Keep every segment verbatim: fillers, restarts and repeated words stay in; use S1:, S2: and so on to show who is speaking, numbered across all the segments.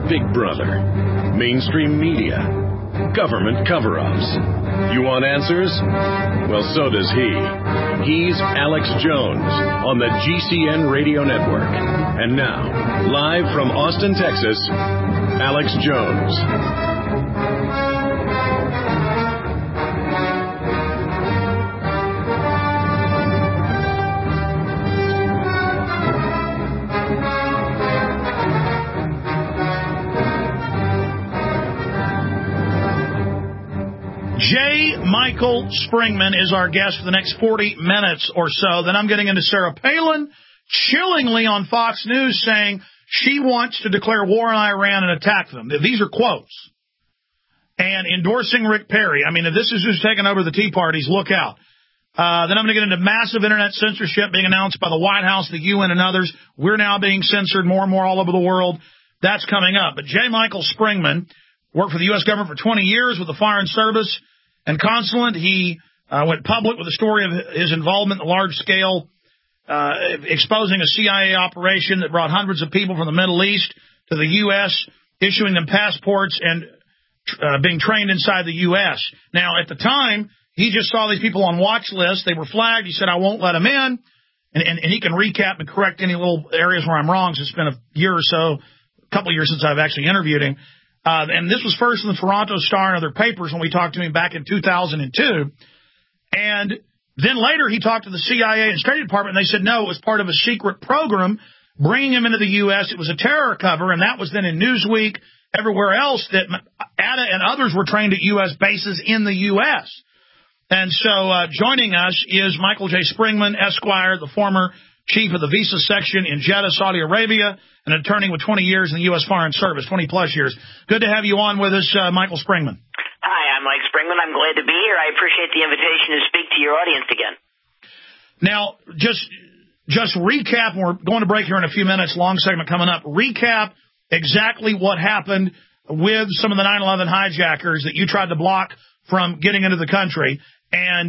S1: Big Brother, mainstream media, government cover-ups. You want answers? Well, so does he. He's Alex Jones on the G C N Radio Network. And now, live from Austin, Texas, Alex Jones.
S2: J. Michael Springman is our guest for the next forty minutes or so. Then I'm getting into Sarah Palin, chillingly on Fox News, saying she wants to declare war on Iran and attack them. These are quotes. And endorsing Rick Perry. I mean, if this is who's taking over the Tea Parties, look out. Uh, then I'm going to get into massive Internet censorship being announced by the White House, the U N, and others. We're now being censored more and more all over the world. That's coming up. But J. Michael Springman worked for the U S government for twenty years with the Foreign Service and Consulate. He uh, went public with the story of his involvement in the large-scale uh, exposing a C I A operation that brought hundreds of people from the Middle East to the U S, issuing them passports and uh, being trained inside the U S. Now, at the time, he just saw these people on watch lists. They were flagged. He said, I won't let them in. And, and, and he can recap and correct any little areas where I'm wrong. So it's been a year or so, a couple of years since I've actually interviewed him. Uh, and this was first in the Toronto Star and other papers when we talked to him back in two thousand two. And then later he talked to the C I A and State Department, and they said, no, it was part of a secret program bringing him into the U S. It was a terror cover, and that was then in Newsweek, everywhere else, that Atta and others were trained at U S bases in the U S. And so uh, joining us is Michael J. Springman, Esquire, the former chief of the visa section in Jeddah, Saudi Arabia, an attorney with twenty years in the U S Foreign Service, twenty-plus years. Good to have you on with us, uh, Michael Springman.
S3: Hi, I'm Mike Springman. I'm glad to be here. I appreciate the invitation to speak to your audience again.
S2: Now, just just recap, and we're going to break here in a few minutes, long segment coming up. Recap exactly what happened with some of the nine eleven hijackers that you tried to block from getting into the country, and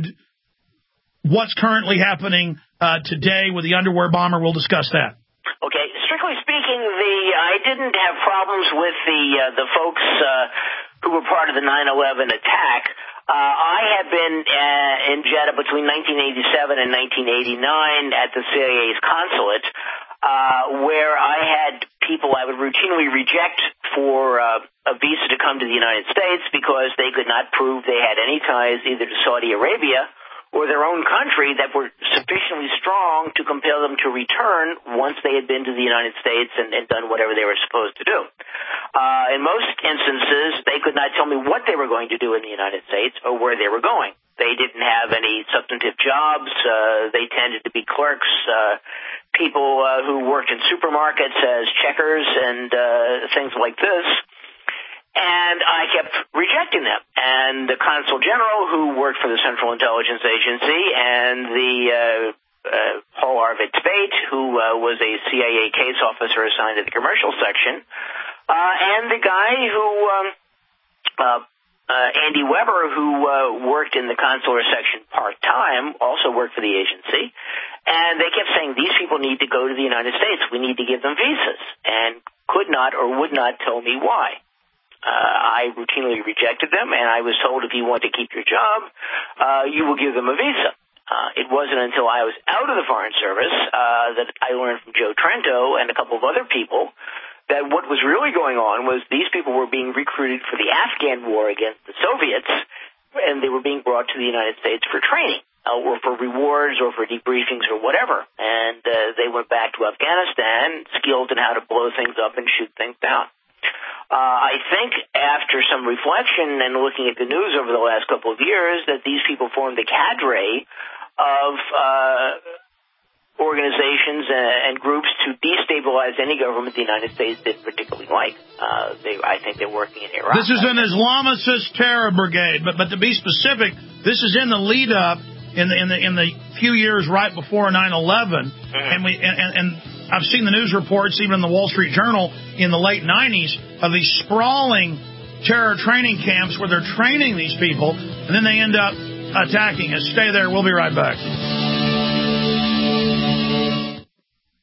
S2: what's currently happening uh, today with the underwear bomber. We'll discuss that.
S3: Okay. Strictly speaking, the I didn't have problems with the uh, the folks uh, who were part of the nine eleven attack. Uh, I had been uh, in Jeddah between nineteen eighty-seven and nineteen eighty-nine at the C I A's consulate, uh, where I had people I would routinely reject for uh, a visa to come to the United States because they could not prove they had any ties either to Saudi Arabia or their own country that were sufficiently strong to compel them to return once they had been to the United States and, and done whatever they were supposed to do. Uh, in most instances, they could not tell me what they were going to do in the United States or where they were going. They didn't have any substantive jobs. Uh, they tended to be clerks, uh, people uh, who worked in supermarkets as checkers and uh, things like this. And I kept rejecting them. And the consul general, who worked for the Central Intelligence Agency, and the uh, uh, Paul Arvid Tveit, who uh, was a C I A case officer assigned to the commercial section, uh, and the guy who, um, uh, uh, Andy Weber, who uh, worked in the consular section part-time, also worked for the agency. And they kept saying, these people need to go to the United States. We need to give them visas. And could not or would not tell me why. Uh, I routinely rejected them, and I was told if you want to keep your job, uh, you will give them a visa. Uh, it wasn't until I was out of the Foreign Service uh, that I learned from Joe Trento and a couple of other people that what was really going on was these people were being recruited for the Afghan war against the Soviets, and they were being brought to the United States for training, uh, or for rewards or for debriefings or whatever. And uh, they went back to Afghanistan skilled in how to blow things up and shoot things down. Uh, I think after some reflection and looking at the news over the last couple of years that these people formed a cadre of uh, organizations and groups to destabilize any government the United States didn't particularly like. Uh, they, I think they're working in Iraq.
S2: This is an Islamicist terror brigade, but but to be specific, this is in the lead up in the in the in the few years right before nine eleven, mm-hmm. and we and. and I've seen the news reports, even in the Wall Street Journal, in the late nineties, of these sprawling terror training camps where they're training these people, and then they end up attacking us. Stay there. We'll be right back.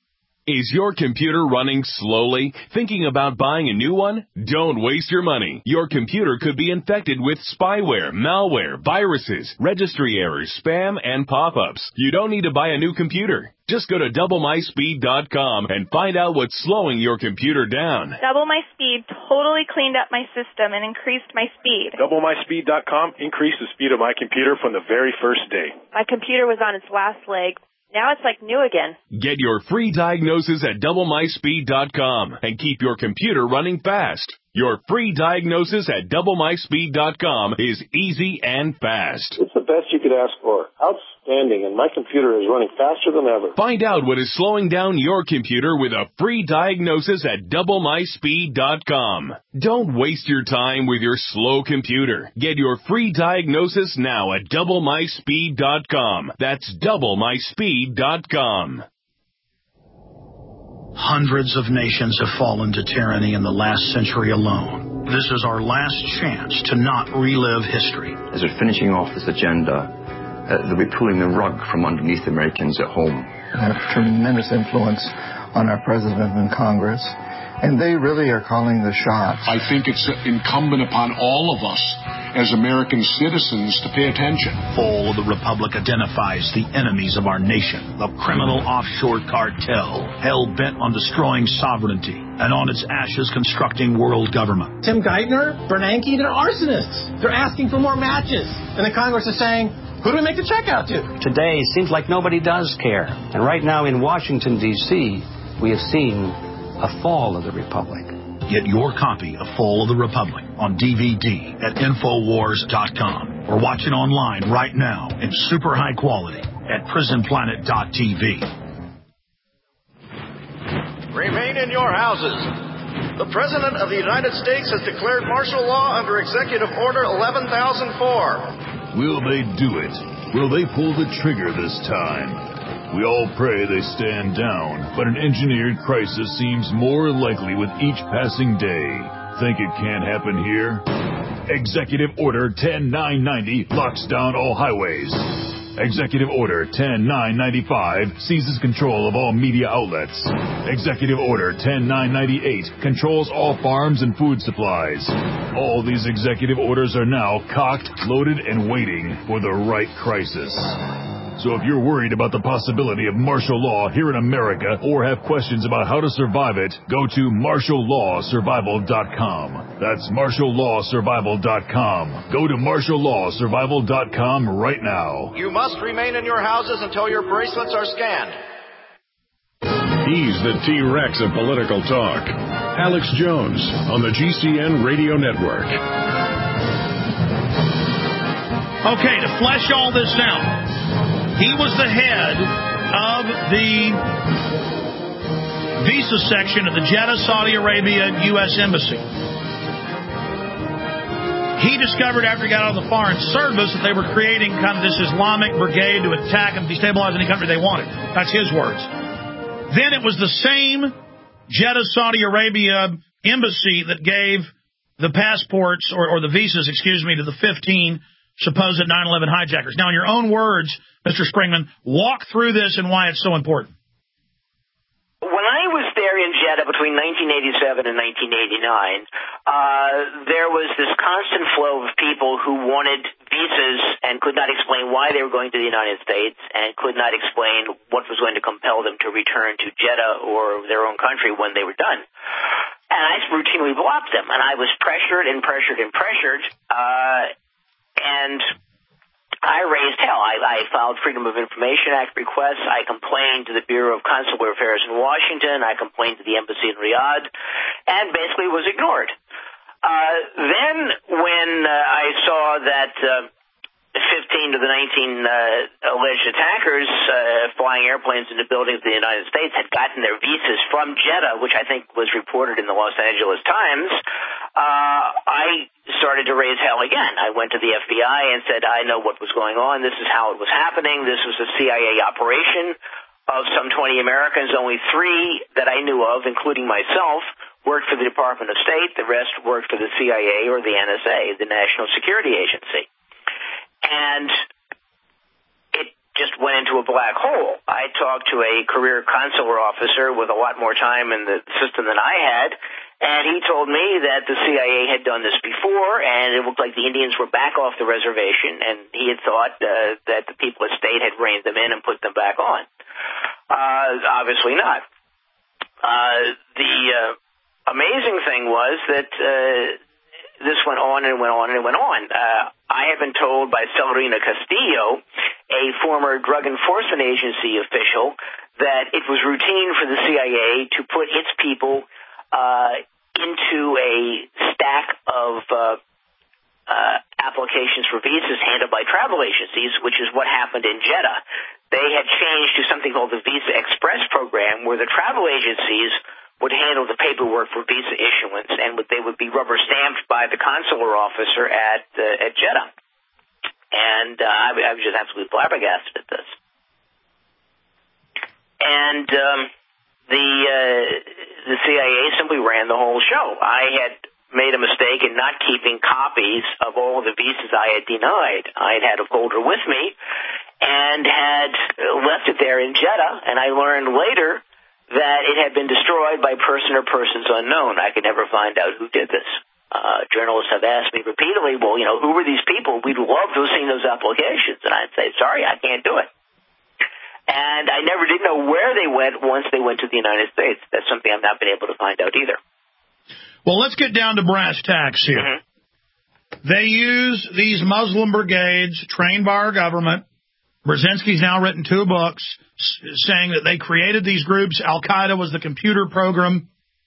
S4: Is your computer running slowly? Thinking about buying a new one? Don't waste your money. Your computer could be infected with spyware, malware, viruses, registry errors, spam, and pop-ups. You don't need to buy a new computer. Just go to double my speed dot com and find out what's slowing your computer down.
S5: Double My Speed totally cleaned up my system and increased my speed.
S6: double my speed dot com increased the speed of my computer from the very first day.
S5: My computer was on its last leg. Now it's like new again.
S4: Get your free diagnosis at double my speed dot com and keep your computer running fast. Your free diagnosis at double my speed dot com is easy and fast.
S7: It's the best you could ask for. Outstanding, and my computer is running faster than ever.
S4: Find out what is slowing down your computer with a free diagnosis at double my speed dot com. Don't waste your time with your slow computer. Get your free diagnosis now at double my speed dot com. That's double my speed dot com.
S2: Hundreds of nations have fallen to tyranny in the last century alone. This is our last chance to not relive history.
S8: As we're finishing off this agenda, uh, they'll be pulling the rug from underneath Americans at home.
S9: They have tremendous influence on our president and Congress, and they really are calling the shots.
S10: I think it's incumbent upon all of us as American citizens to pay attention.
S2: Fall of the Republic identifies the enemies of our nation, the criminal offshore cartel, hell-bent on destroying sovereignty, and on its ashes constructing world government.
S11: Tim Geithner, Bernanke, they're arsonists. They're asking for more matches. And the Congress is saying, who do we make the check out to?
S12: Today, it seems like nobody does care. And right now in Washington, D C, we have seen a fall of the Republic.
S2: Get your copy of Fall of the Republic on D V D at Infowars dot com or watch it online right now in super high quality at Prison Planet dot T V.
S13: Remain in your houses. The President of the United States has declared martial law under Executive Order eleven thousand four.
S14: Will they do it? Will they pull the trigger this time? We all pray they stand down, but an engineered crisis seems more likely with each passing day. Think it can't happen here? Executive Order ten nine ninety locks down all highways. Executive Order ten nine ninety-five seizes control of all media outlets. Executive Order ten nine ninety-eight controls all farms and food supplies. All these executive orders are now cocked, loaded, and waiting for the right crisis. So if you're worried about the possibility of martial law here in America or have questions about how to survive it, go to martial law survival dot com. That's martial law survival dot com. Go to martial law survival dot com right now.
S13: You must remain in your houses until your bracelets are scanned.
S1: He's the T-Rex of political talk. Alex Jones on the G C N Radio Network.
S2: Okay, to flesh all this out, he was the head of the visa section of the Jeddah, Saudi Arabia U S Embassy. He discovered after he got out of the Foreign Service that they were creating kind of this Islamic brigade to attack and destabilize any country they wanted. That's his words. Then it was the same Jeddah, Saudi Arabia embassy that gave the passports, or, or the visas, excuse me, to the fifteen supposed nine eleven hijackers. Now, in your own words, Mister Springman, walk through this and why it's so important.
S3: When I was there in Jeddah between nineteen eighty-seven and nineteen eighty-nine, uh, there was this constant flow of people who wanted visas and could not explain why they were going to the United States and could not explain what was going to compel them to return to Jeddah or their own country when they were done. And I routinely blocked them, and I was pressured and pressured and pressured, uh, and I raised hell. I, I filed Freedom of Information Act requests. I complained to the Bureau of Consular Affairs in Washington. I complained to the embassy in Riyadh, and basically was ignored. Uh, then when uh, I saw that uh, fifteen of the nineteen uh, alleged attackers uh, flying airplanes into buildings of the United States had gotten their visas from Jeddah, which I think was reported in the Los Angeles Times, uh, I started to raise hell again. I went to the F B I and said, I know what was going on. This is how it was happening. This was a C I A operation of some twenty Americans. Only three that I knew of, including myself, worked for the Department of State. The rest worked for the C I A or the N S A, the National Security Agency. And it just went into a black hole. I talked to a career consular officer with a lot more time in the system than I had, and he told me that the C I A had done this before, and it looked like the Indians were back off the reservation, and he had thought uh, that the people of state had reined them in and put them back on. Uh, obviously not. Uh, the uh, amazing thing was that uh, this went on and went on and went on. Uh, I have been told by Celerina Castillo, a former Drug Enforcement Agency official, that it was routine for the C I A to put its people uh, into a stack of uh, uh, applications for visas handled by travel agencies, which is what happened in Jeddah. They had changed to something called the Visa Express program, where the travel agencies would handle the paperwork for visa issuance, and they would be rubber stamped by the consular officer at uh, at Jeddah. And uh, I, I was just absolutely flabbergasted at this. And um, the uh, the C I A simply ran the whole show. I had made a mistake in not keeping copies of all of the visas I had denied. I had had a folder with me and had left it there in Jeddah, and I learned later that it had been destroyed by person or persons unknown. I could never find out who did this. Uh, journalists have asked me repeatedly, well, you know, who were these people? We'd love to have seen those applications. And I'd say, sorry, I can't do it. And I never did know where they went once they went to the United States. That's something I've not been able to find out either.
S2: Well, let's get down to brass tacks here. Mm-hmm. They use these Muslim brigades trained by our government. Brzezinski's now written two books saying that they created these groups. Al-Qaeda was the computer program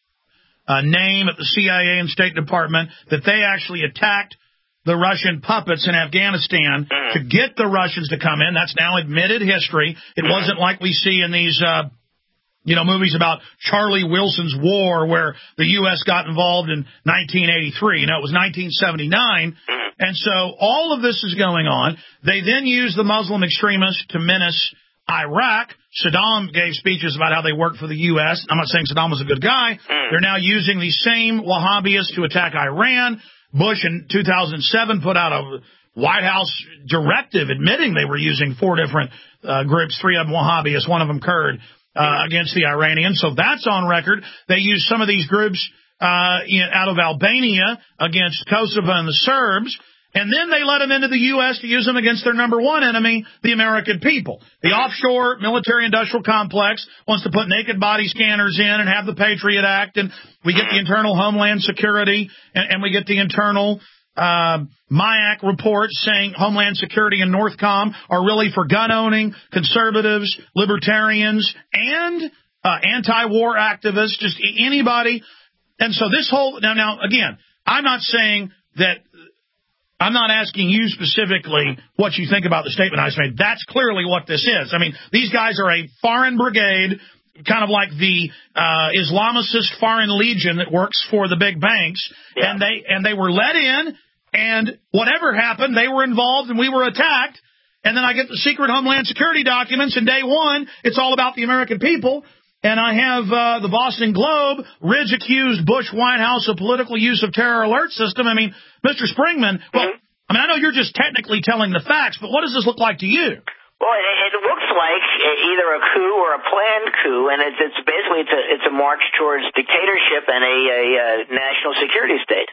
S2: uh, name at the C I A and State Department, that they actually attacked the Russian puppets in Afghanistan to get the Russians to come in. That's now admitted history. It wasn't like we see in these, uh, you know, movies about Charlie Wilson's War where the U S got involved in nineteen eighty-three. You know, it was nineteen seventy-nine. And so all of this is going on. They then use the Muslim extremists to menace Iraq. Saddam gave speeches about how they worked for the U S. I'm not saying Saddam was a good guy. They're now using these same Wahhabis to attack Iran. Bush in two thousand seven put out a White House directive admitting they were using four different uh, groups, three of them Wahhabis, one of them Kurd, uh, against the Iranians. So that's on record. They use some of these groups uh, in, out of Albania against Kosovo and the Serbs. And then they let them into the U S to use them against their number one enemy, the American people. The offshore military-industrial complex wants to put naked body scanners in and have the Patriot Act, and we get the internal Homeland Security, and, and we get the internal uh, M I A C report saying Homeland Security and Northcom are really for gun-owning, conservatives, libertarians, and uh, anti-war activists, just anybody. And so this whole – now, now, again, I'm not saying that – I'm not asking you specifically what you think about the statement I just made. That's clearly what this is. I mean, these guys are a foreign brigade, kind of like the uh, Islamicist Foreign Legion that works for the big banks, yeah. and they and they were let in, and whatever happened, they were involved, and we were attacked. And then I get the secret Homeland Security documents, and day one, it's all about the American people. And I have uh, the Boston Globe. Ridge accused Bush White House of political use of terror alert system. I mean, Mister Springman, well, I mean, I know you're just technically telling the facts, but what does this look like to you?
S3: Well, it, it looks like either a coup or a planned coup, and it's, it's basically it's a, it's a march towards dictatorship and a, a, a national security state.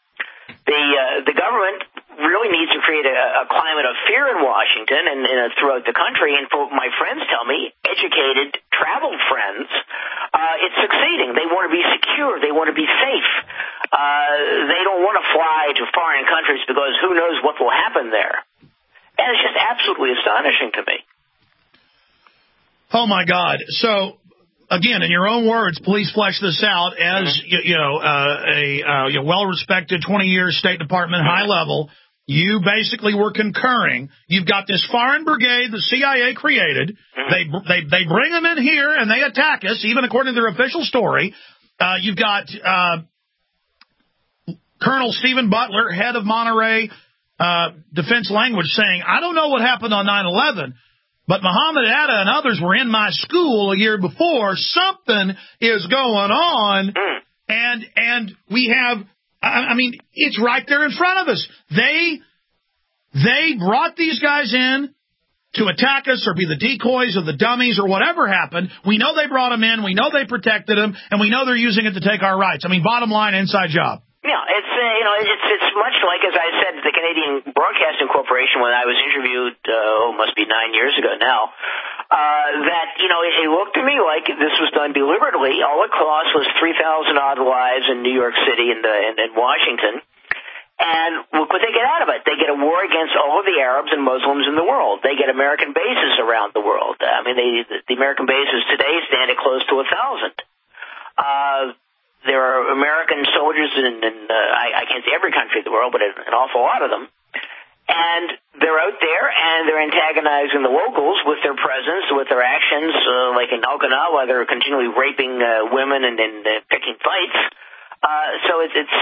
S3: The uh, the government really needs to create a, a climate of fear in Washington and, and throughout the country. And for my friends tell me, educated, traveled friends, uh, it's succeeding. They want to be secure. They want to be safe. Uh, they don't want to fly to foreign countries because who knows what will happen there. And it's just absolutely astonishing to me.
S2: Oh, my God. So, again, in your own words, please flesh this out as, mm-hmm. you, you know, uh, a uh, you know, well-respected twenty-year State Department mm-hmm. high level. You basically were concurring. You've got this foreign brigade the C I A created. Mm-hmm. They, they they bring them in here and they attack us, even according to their official story. Uh, you've got uh, Colonel Stephen Butler, head of Monterey uh, Defense Language, saying, I don't know what happened on nine eleven, but Muhammad Atta and others were in my school a year before. Something is going on, mm. and and we have... I mean, it's right there in front of us. They they brought these guys in to attack us or be the decoys or the dummies or whatever happened. We know they brought them in. We know they protected them. And we know they're using it to take our rights. I mean, bottom line, inside job.
S3: Yeah, it's uh, you know it's it's much like, as I said, the Canadian Broadcasting Corporation when I was interviewed, uh, oh, must be nine years ago now, uh, that, you know, it, it looked to me like this was done deliberately. All it cost was three thousand odd lives in New York City and in, in Washington. And look what they get out of it. They get a war against all of the Arabs and Muslims in the world. They get American bases around the world. I mean, they, the American bases today stand at close to a thousand. Uh, there are American soldiers in, in uh, I, I can't say every country in the world, but an awful lot of them. And they're out there, and they're antagonizing the locals with their presence, with their actions, uh, like in Okinawa, they're continually raping uh, women and, and uh, picking fights. Uh, so it's, it's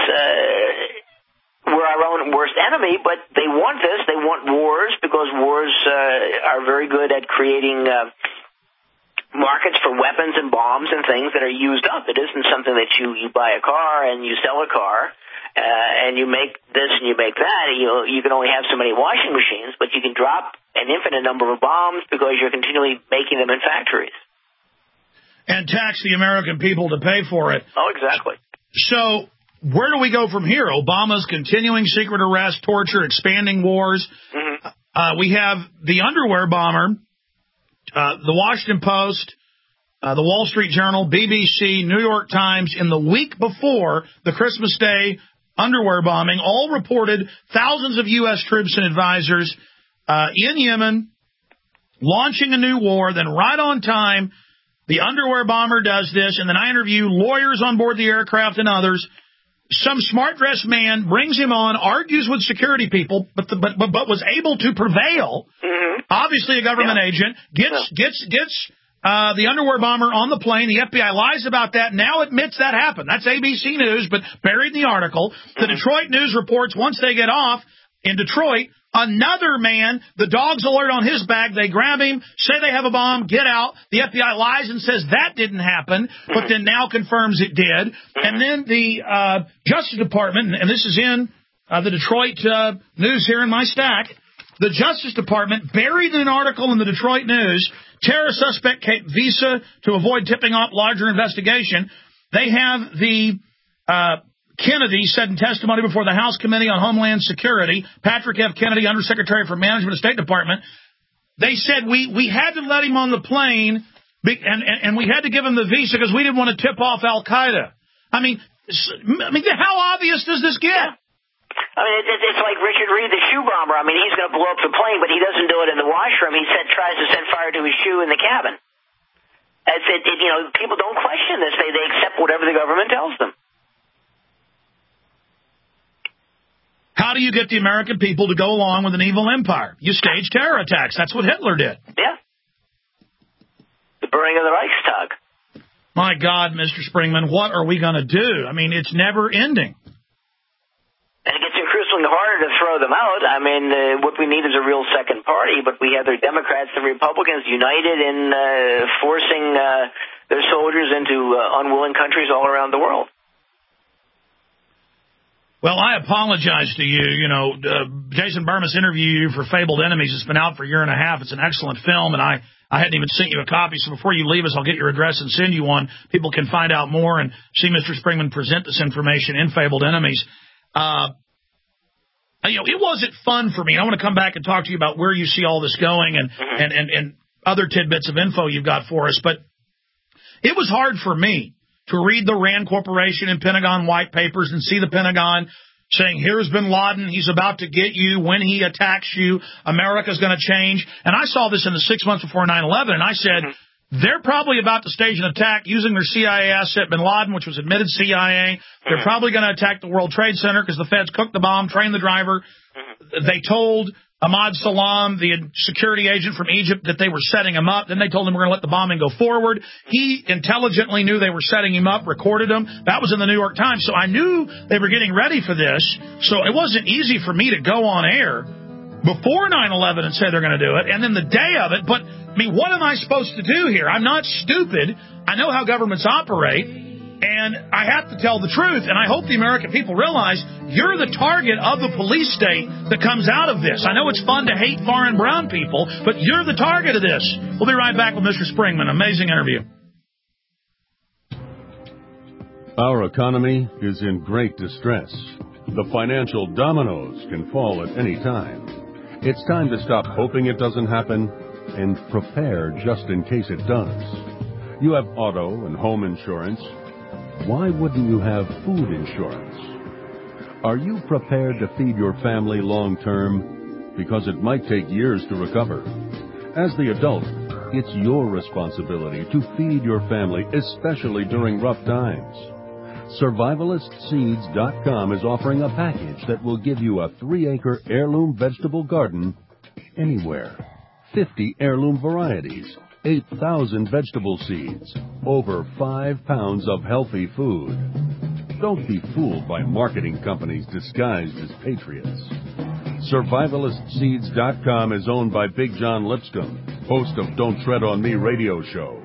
S3: uh, we're our own worst enemy, but they want this. They want wars because wars uh, are very good at creating uh, markets for weapons and bombs and things that are used up. It isn't something that you, you buy a car and you sell a car. Uh, and you make this and you make that, you you can only have so many washing machines, but you can drop an infinite number of bombs because you're continually making them in factories.
S2: And tax the American people to pay for it.
S3: Oh, exactly.
S2: So where do we go from here? Obama's continuing secret arrest, torture, expanding wars. Mm-hmm. Uh, we have the underwear bomber, uh, the Washington Post, uh, the Wall Street Journal, B B C, New York Times, in the week before the Christmas Day underwear bombing, all reported thousands of U S troops and advisors uh, in Yemen launching a new war. Then right on time, the underwear bomber does this, and then I interview lawyers on board the aircraft and others. Some smart-dressed man brings him on, argues with security people, but the, but, but but was able to prevail. Mm-hmm. Obviously a government yeah. agent, gets yeah. gets gets Uh, the underwear bomber on the plane. The F B I lies about that, now admits that happened. That's A B C News, but buried in the article. The Detroit News reports once they get off in Detroit, another man, the dogs alert on his bag, they grab him, say they have a bomb, get out. The F B I lies and says that didn't happen, but then now confirms it did. And then the uh, Justice Department, and this is in uh, the Detroit uh, News here in my stack, the Justice Department, buried in an article in the Detroit News, terror suspect kept visa to avoid tipping off larger investigation. They have the uh, Kennedy said in testimony before the House Committee on Homeland Security, Patrick F. Kennedy, Undersecretary for Management of State Department, they said we, we had to let him on the plane and, and, and we had to give him the visa because we didn't want to tip off Al-Qaeda. I mean, I mean, how obvious does this get?
S3: I mean, it, it's like Richard Reed, the shoe bomber. I mean, he's going to blow up the plane, but he doesn't do it in the washroom. He said, tries to set fire to his shoe in the cabin. It's, it, it, you know, people don't question this. They, they accept whatever the government tells them.
S2: How do you get the American people to go along with an evil empire? You stage terror attacks. That's what Hitler did.
S3: Yeah. The burning of the Reichstag.
S2: My God, Mister Springman, what are we going to do? I mean, it's never ending.
S3: And it gets increasingly harder to throw them out. I mean, uh, what we need is a real second party, but we have the Democrats and Republicans united in uh, forcing uh, their soldiers into uh, unwilling countries all around the world.
S2: Well, I apologize to you. You know, uh, Jason Burmis interviewed you for Fabled Enemies. It's been out for a year and a half. It's an excellent film, and I, I hadn't even sent you a copy. So before you leave us, I'll get your address and send you one. People can find out more and see Mister Springman present this information in Fabled Enemies. Uh, you know, it wasn't fun for me. I want to come back and talk to you about where you see all this going and, mm-hmm. and, and, and other tidbits of info you've got for us. But it was hard for me to read the Rand Corporation and Pentagon white papers and see the Pentagon saying, here's bin Laden, he's about to get you. When he attacks you, America's going to change. And I saw this in the six months before nine eleven, and I said, mm-hmm. they're probably about to stage an attack using their C I A asset, bin Laden, which was admitted C I A. They're probably going to attack the World Trade Center because the feds cooked the bomb, trained the driver. They told Ahmad Salam, the security agent from Egypt, that they were setting him up. Then they told him we're going to let the bombing go forward. He intelligently knew they were setting him up, recorded him. That was in the New York Times. So I knew they were getting ready for this. So it wasn't easy for me to go on air before nine eleven and say they're going to do it, and then the day of it. But, I mean, what am I supposed to do here? I'm not stupid. I know how governments operate. And I have to tell the truth, and I hope the American people realize you're the target of the police state that comes out of this. I know it's fun to hate foreign brown people, but you're the target of this. We'll be right back with Mister Springman. Amazing interview.
S15: Our economy is in great distress. The financial dominoes can fall at any time. It's time to stop hoping it doesn't happen and prepare just in case it does. You have auto and home insurance. Why wouldn't you have food insurance? Are you prepared to feed your family long term? Because it might take years to recover. As the adult, it's your responsibility to feed your family, especially during rough times. Survivalist Seeds dot com is offering a package that will give you a three-acre heirloom vegetable garden anywhere. fifty heirloom varieties, eight thousand vegetable seeds, over five pounds of healthy food. Don't be fooled by marketing companies disguised as patriots. Survivalist Seeds dot com is owned by Big John Lipscomb, host of Don't Tread on Me radio show.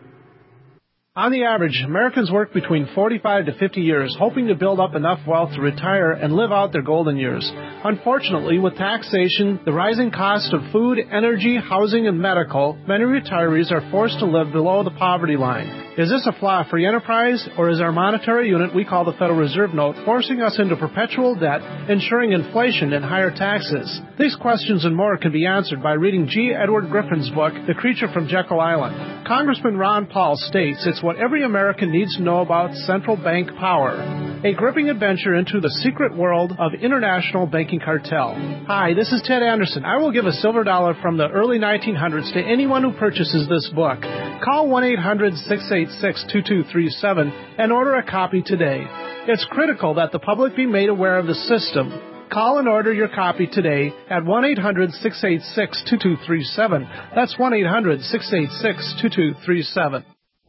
S16: On the average, Americans work between forty-five to fifty years, hoping to build up enough wealth to retire and live out their golden years. Unfortunately, with taxation, the rising cost of food, energy, housing, and medical, many retirees are forced to live below the poverty line. Is this a flaw free enterprise, or is our monetary unit we call the Federal Reserve Note forcing us into perpetual debt, ensuring inflation and higher taxes? These questions and more can be answered by reading G. Edward Griffin's book, The Creature from Jekyll Island. Congressman Ron Paul states it's what every American needs to know about central bank power. A gripping adventure into the secret world of international banking cartel. Hi, this is Ted Anderson. I will give a silver dollar from the early nineteen hundreds to anyone who purchases this book. Call one eight hundred six eight six two two three seven and order a copy today. It's critical that the public be made aware of the system. Call and order your copy today at one eight hundred six eight six two two three seven. That's one eight hundred six eight six two two three seven.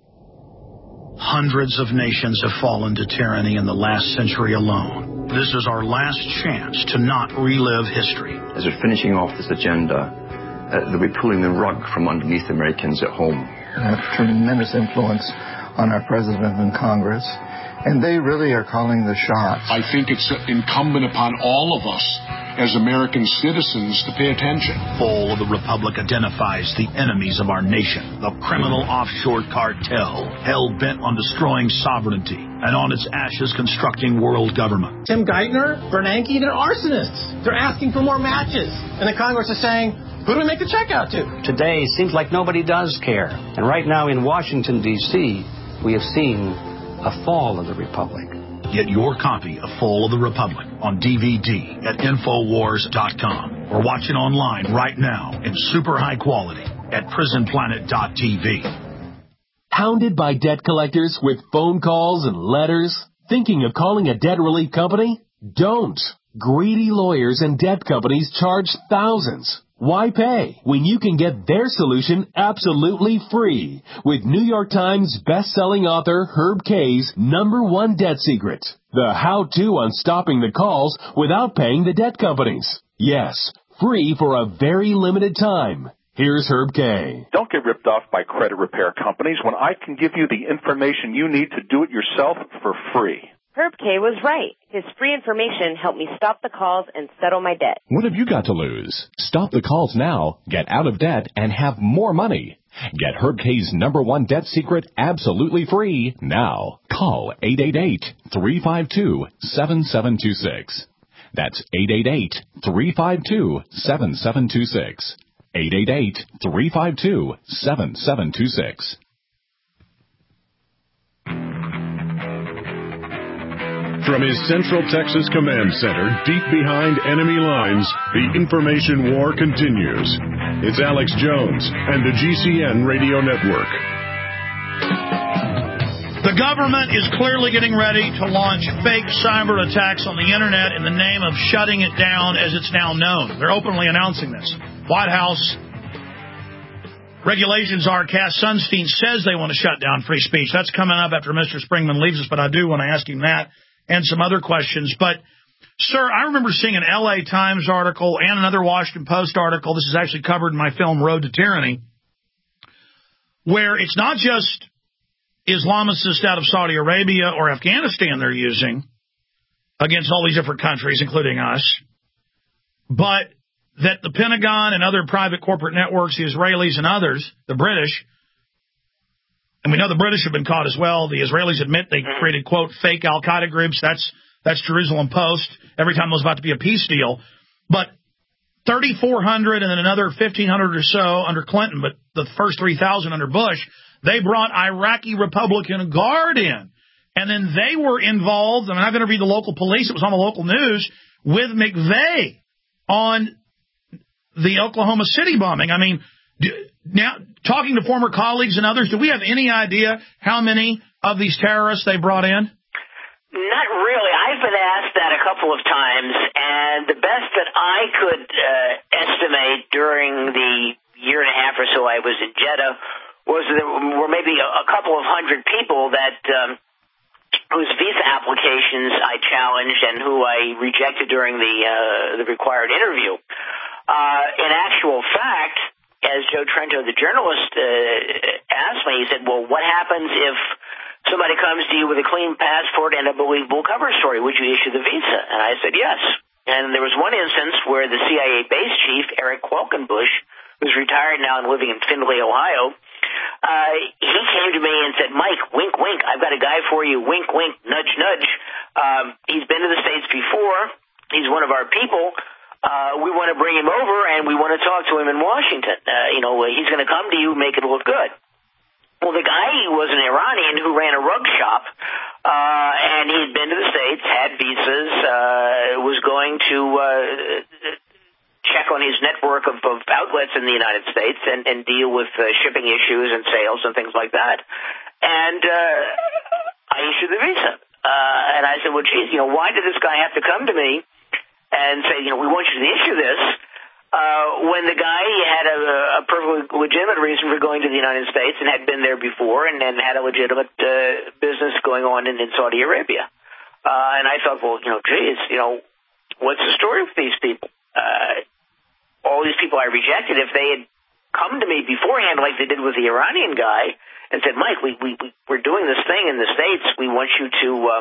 S2: Hundreds of nations have fallen to tyranny in the last century alone. This is our last chance to not relive history.
S8: As we're finishing off this agenda, uh, they'll be pulling the rug from underneath Americans at home.
S9: They have tremendous influence on our president and Congress, and they really are calling the shots.
S10: I think it's incumbent upon all of us as American citizens to pay attention.
S2: Fall of the Republic identifies the enemies of our nation, the criminal offshore cartel, hell-bent on destroying sovereignty, and on its ashes constructing world government.
S11: Tim Geithner, Bernanke, they're arsonists. They're asking for more matches. And the Congress is saying, who do we make the check out to?
S12: Today seems like nobody does care. And right now in Washington, D C, we have seen a fall of the Republic.
S2: Get your copy of Fall of the Republic on D V D at Infowars dot com or watch it online right now in super high quality at Prison Planet dot T V.
S4: Hounded by debt collectors with phone calls and letters? Thinking of calling a debt relief company? Don't. Greedy lawyers and debt companies charge thousands. Why pay when you can get their solution absolutely free with New York Times best-selling author Herb Kay's number one debt secret, the how-to on stopping the calls without paying the debt companies. Yes, free for a very limited time. Here's Herb Kay.
S6: Don't get ripped off by credit repair companies when I can give you the information you need to do it yourself for free.
S17: Herb Kay was right. His free information helped me stop the calls and settle my debt.
S18: What have you got to lose? Stop the calls now, get out of debt, and have more money. Get Herb Kay's number one debt secret absolutely free now. Call eight eight eight, three five two, seven seven two six. That's eight eight eight, three five two, seven seven two six. eight eight eight, three five two, seven seven two six.
S1: From his Central Texas Command Center, deep behind enemy lines, the information war continues. It's Alex Jones and the G C N Radio Network.
S2: The government is clearly getting ready to launch fake cyber attacks on the Internet in the name of shutting it down as it's now known. They're openly announcing this. White House Regulations Czar Cass Sunstein says they want to shut down free speech. That's coming up after Mister Springman leaves us, but I do want to ask him that and some other questions. But, sir, I remember seeing an L A Times article and another Washington Post article. This is actually covered in my film Road to Tyranny, where it's not just Islamicists out of Saudi Arabia or Afghanistan they're using against all these different countries, including us, but that the Pentagon and other private corporate networks, the Israelis and others, the British, and we know the British have been caught as well. The Israelis admit they created, quote, fake al-Qaeda groups. That's that's Jerusalem Post. Every time there was about to be a peace deal. But thirty-four hundred and then another fifteen hundred or so under Clinton, but the first three thousand under Bush, they brought Iraqi Republican Guard in. And then they were involved, I'm not going to read the local police, it was on the local news, with McVeigh on the Oklahoma City bombing. I mean, do, now, talking to former colleagues and others, do we have any idea how many of these terrorists they brought in?
S3: Not really. I've been asked that a couple of times, and the best that I could uh, estimate during the year and a half or so I was in Jeddah was that there were maybe a, a couple of hundred people that um, whose visa applications I challenged and who I rejected during the uh, the required interview. Uh, in actual fact, as Joe Trento, the journalist, uh, asked me, he said, well, what happens if somebody comes to you with a clean passport and a believable cover story? Would you issue the visa? And I said, yes. And there was one instance where the C I A base chief, Eric Qualkenbush, who's retired now and living in Findlay, Ohio, uh, he came to me and said, Mike, wink, wink, I've got a guy for you, wink, wink, nudge, nudge. Um, he's been to the States before. He's one of our people. Uh, we want to bring him over, and we want to talk to him in Washington. Uh, you know, he's going to come to you, make it look good. Well, the guy was an Iranian who ran a rug shop, uh, and he had been to the States, had visas, uh, was going to uh, check on his network of, of outlets in the United States and, and deal with uh, shipping issues and sales and things like that. And uh, I issued the visa. Uh, and I said, well, geez, you know, why did this guy have to come to me and say, you know, we want you to issue this, uh, when the guy had a, a perfectly legitimate reason for going to the United States and had been there before and, and had a legitimate uh, business going on in, in Saudi Arabia. Uh, and I thought, well, you know, geez, you know, what's the story with these people? Uh, all these people I rejected, if they had come to me beforehand like they did with the Iranian guy and said, Mike, we, we, we, we're doing this thing in the States, we want you to... Um,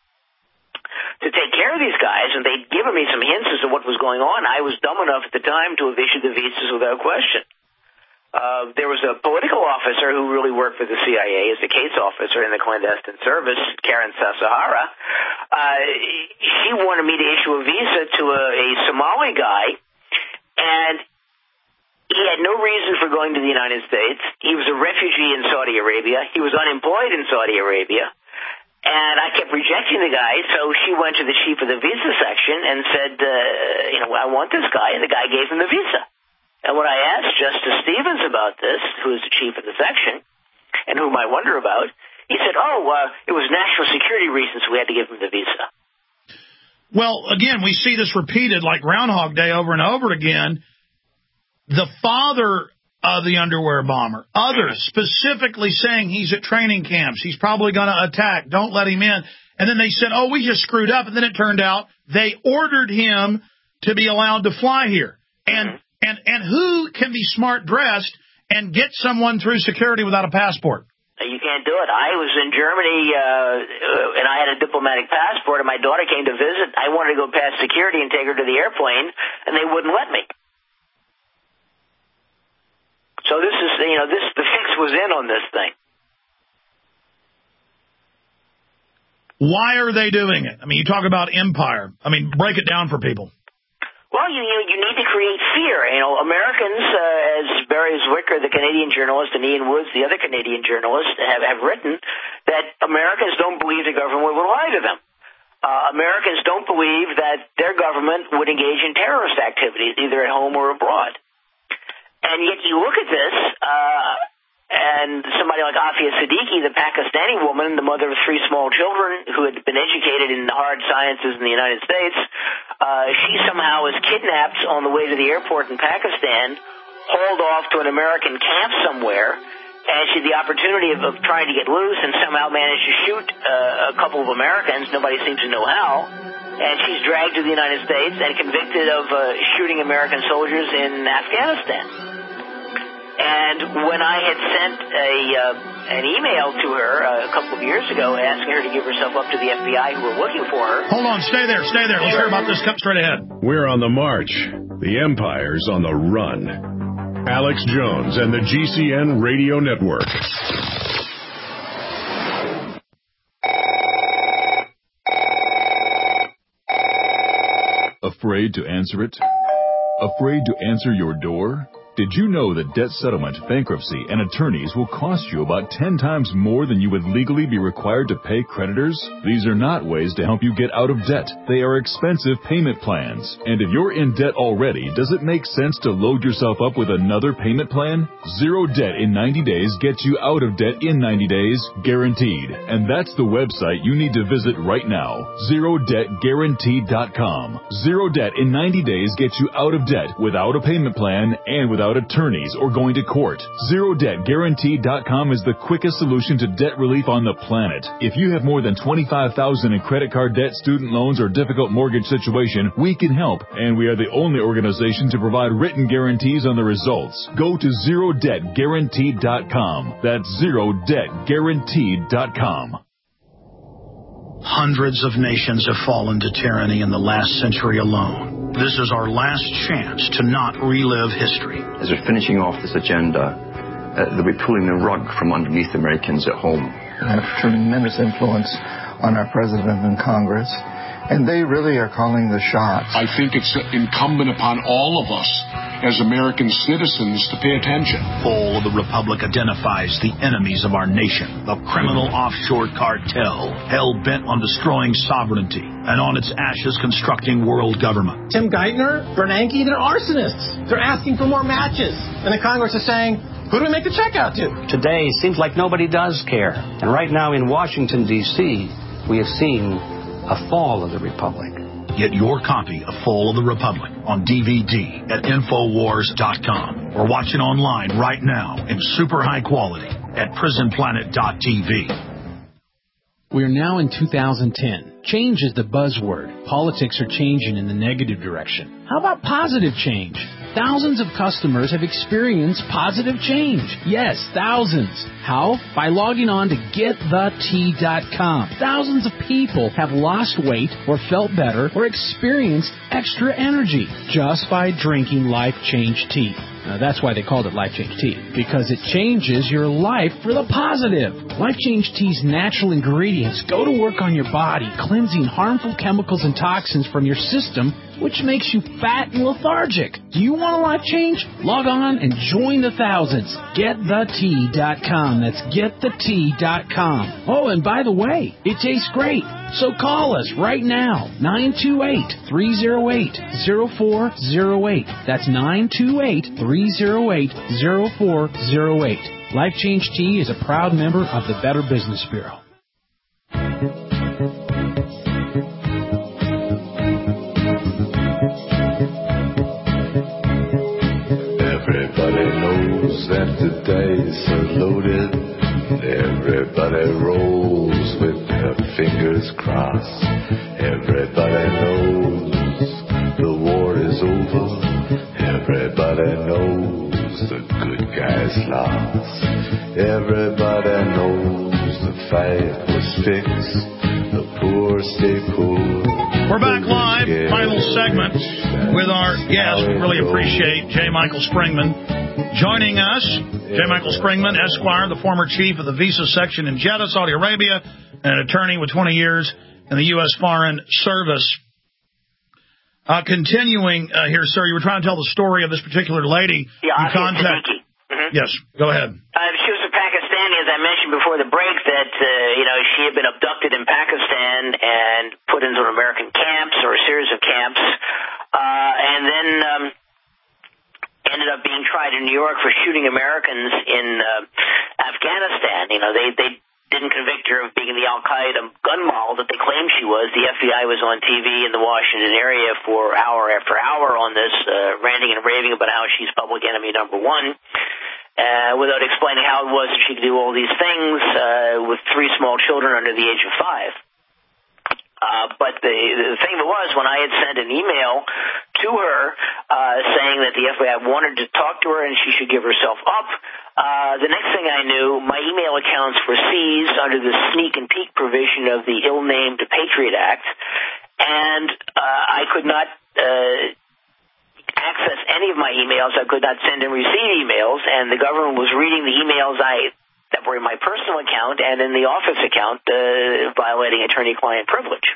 S3: to take care of these guys, and they'd given me some hints as to what was going on. I was dumb enough at the time to have issued the visas without question. Uh, there was a political officer who really worked for the C I A as a case officer in the clandestine service, Karen Sasahara. Uh, she wanted me to issue a visa to a, a Somali guy, and he had no reason for going to the United States. He was a refugee in Saudi Arabia. He was unemployed in Saudi Arabia. And I kept rejecting the guy, so she went to the chief of the visa section and said, uh, you know, I want this guy, and the guy gave him the visa. And when I asked Justice Stevens about this, who is the chief of the section, and whom I wonder about, he said, oh, uh, it was national security reasons we had to give him the visa.
S2: Well, again, we see this repeated like Groundhog Day over and over again. The father of the underwear bomber, others specifically saying he's at training camps, he's probably going to attack, don't let him in. And then they said, oh, we just screwed up. And then it turned out they ordered him to be allowed to fly here. And and and who can be smart dressed and get someone through security without a passport?
S3: You can't do it. I was in Germany, uh, and I had a diplomatic passport, and my daughter came to visit. I wanted to go past security and take her to the airplane, and they wouldn't let me. So this is, you know, this the fix was in on this thing.
S2: Why are they doing it? I mean, you talk about empire. I mean, break it down for people.
S3: Well, you you, you need to create fear. You know, Americans, uh, as Barry Zwicker, the Canadian journalist, and Ian Woods, the other Canadian journalist, have, have written that Americans don't believe the government will lie to them. Uh, Americans don't believe that their government would engage in terrorist activities, either at home or abroad. And yet you look at this, uh, and somebody like Afia Siddiqui, the Pakistani woman, the mother of three small children who had been educated in the hard sciences in the United States, uh, she somehow was kidnapped on the way to the airport in Pakistan, hauled off to an American camp somewhere, and she had the opportunity of, of trying to get loose and somehow managed to shoot uh, a couple of Americans. Nobody seems to know how. And she's dragged to the United States and convicted of uh, shooting American soldiers in Afghanistan. And when I had sent a uh, an email to her uh, a couple of years ago asking her to give herself up to the F B I who were looking for her.
S2: Hold on, stay there, stay there. Let's hear about this. Come straight ahead.
S1: We're on the march. The empire's on the run. Alex Jones and the G C N Radio Network.
S14: Afraid to answer it? Afraid to answer your door? Did you know that debt settlement, bankruptcy, and attorneys will cost you about ten times more than you would legally be required to pay creditors? These are not ways to help you get out of debt. They are expensive payment plans. And if you're in debt already, does it make sense to load yourself up with another payment plan? Zero Debt in ninety days gets you out of debt in ninety days, guaranteed. And that's the website you need to visit right now, zero debt guaranteed dot com. Zero Debt in ninety days gets you out of debt without a payment plan and without attorneys or going to court. Zero Debt Guaranteed dot com is the quickest solution to debt relief on the planet. If you have more than twenty-five thousand dollars in credit card debt, student loans, or difficult mortgage situation, we can help, and we are the only organization to provide written guarantees on the results. Go to Zero Debt Guaranteed dot com. That's Zero Debt Guaranteed dot com.
S2: Hundreds of nations have fallen to tyranny in the last century alone. This is our last chance to not relive history.
S8: As we're finishing off this agenda, uh, they'll be pulling the rug from underneath Americans at home.
S9: They have tremendous influence on our president and Congress, and they really are calling the shots.
S10: I think it's incumbent upon all of us as American citizens to pay attention.
S2: Fall of the Republic identifies the enemies of our nation, the criminal offshore cartel, hell-bent on destroying sovereignty, and on its ashes constructing world government.
S11: Tim Geithner, Bernanke, they're arsonists. They're asking for more matches. And the Congress is saying, who do we make the check out to?
S12: Today seems like nobody does care. And right now in Washington, D C, we have seen a fall of the Republic.
S2: Get your copy of Fall of the Republic on D V D at Infowars dot com or watch it online right now in super high quality at Prison Planet dot T V.
S19: We are now in two thousand ten. Change is the buzzword. Politics are changing in the negative direction. How about positive change? Thousands of customers have experienced positive change. Yes, thousands. How? By logging on to get the tea dot com. Thousands of people have lost weight or felt better or experienced extra energy just by drinking Life Change Tea. Now, that's why they called it Life Change Tea, because it changes your life for the positive. Life Change Tea's natural ingredients go to work on your body, cleansing harmful chemicals and toxins from your system, which makes you fat and lethargic. Do you want a life change? Log on and join the thousands. get the tea dot com. That's get the tea dot com. Oh, and by the way, it tastes great. So call us right now, nine two eight, three oh eight, oh four oh eight. That's nine two eight, three oh eight, oh four oh eight. Life Change Tea is a proud member of the Better Business Bureau.
S20: Everybody knows that the dice are loaded. Everybody rolls with their fingers crossed. Everybody knows the war is over. Everybody knows the good guys lost. Everybody knows the fight was fixed. The poor stay poor.
S2: We're back live, final segment with our guest. We really appreciate J. Michael Springman joining us. J. Michael Springman, Esquire, the former chief of the visa section in Jeddah, Saudi Arabia, and an attorney with twenty years in the U S Foreign Service. Uh, continuing uh, here, sir, you were trying to tell the story of this particular lady.
S3: Yeah,
S2: you contact.
S3: Mm-hmm.
S2: Yes, go ahead.
S3: Uh, she was a Pakistani, as I mentioned before the break, that, uh, you know, she had been abducted in Pakistan and put into American camps or a series of camps, uh, and then um, ended up being tried in New York for shooting Americans in uh, Afghanistan. You know, they, they didn't convict her of being the Al-Qaeda gun moll that they claimed she was. The F B I was on T V in the Washington area for hour after hour on this, uh, ranting and raving about how she's public enemy number one. Uh, without explaining how it was that she could do all these things uh, with three small children under the age of five. Uh, but the, the thing that was, when I had sent an email to to her, uh, saying that the F B I wanted to talk to her and she should give herself up. Uh, the next thing I knew, my email accounts were seized under the sneak and peek provision of the ill-named Patriot Act, and uh, I could not uh, access any of my emails. I could not send and receive emails, and the government was reading the emails I that were in my personal account and in the office account, uh, violating attorney-client privilege.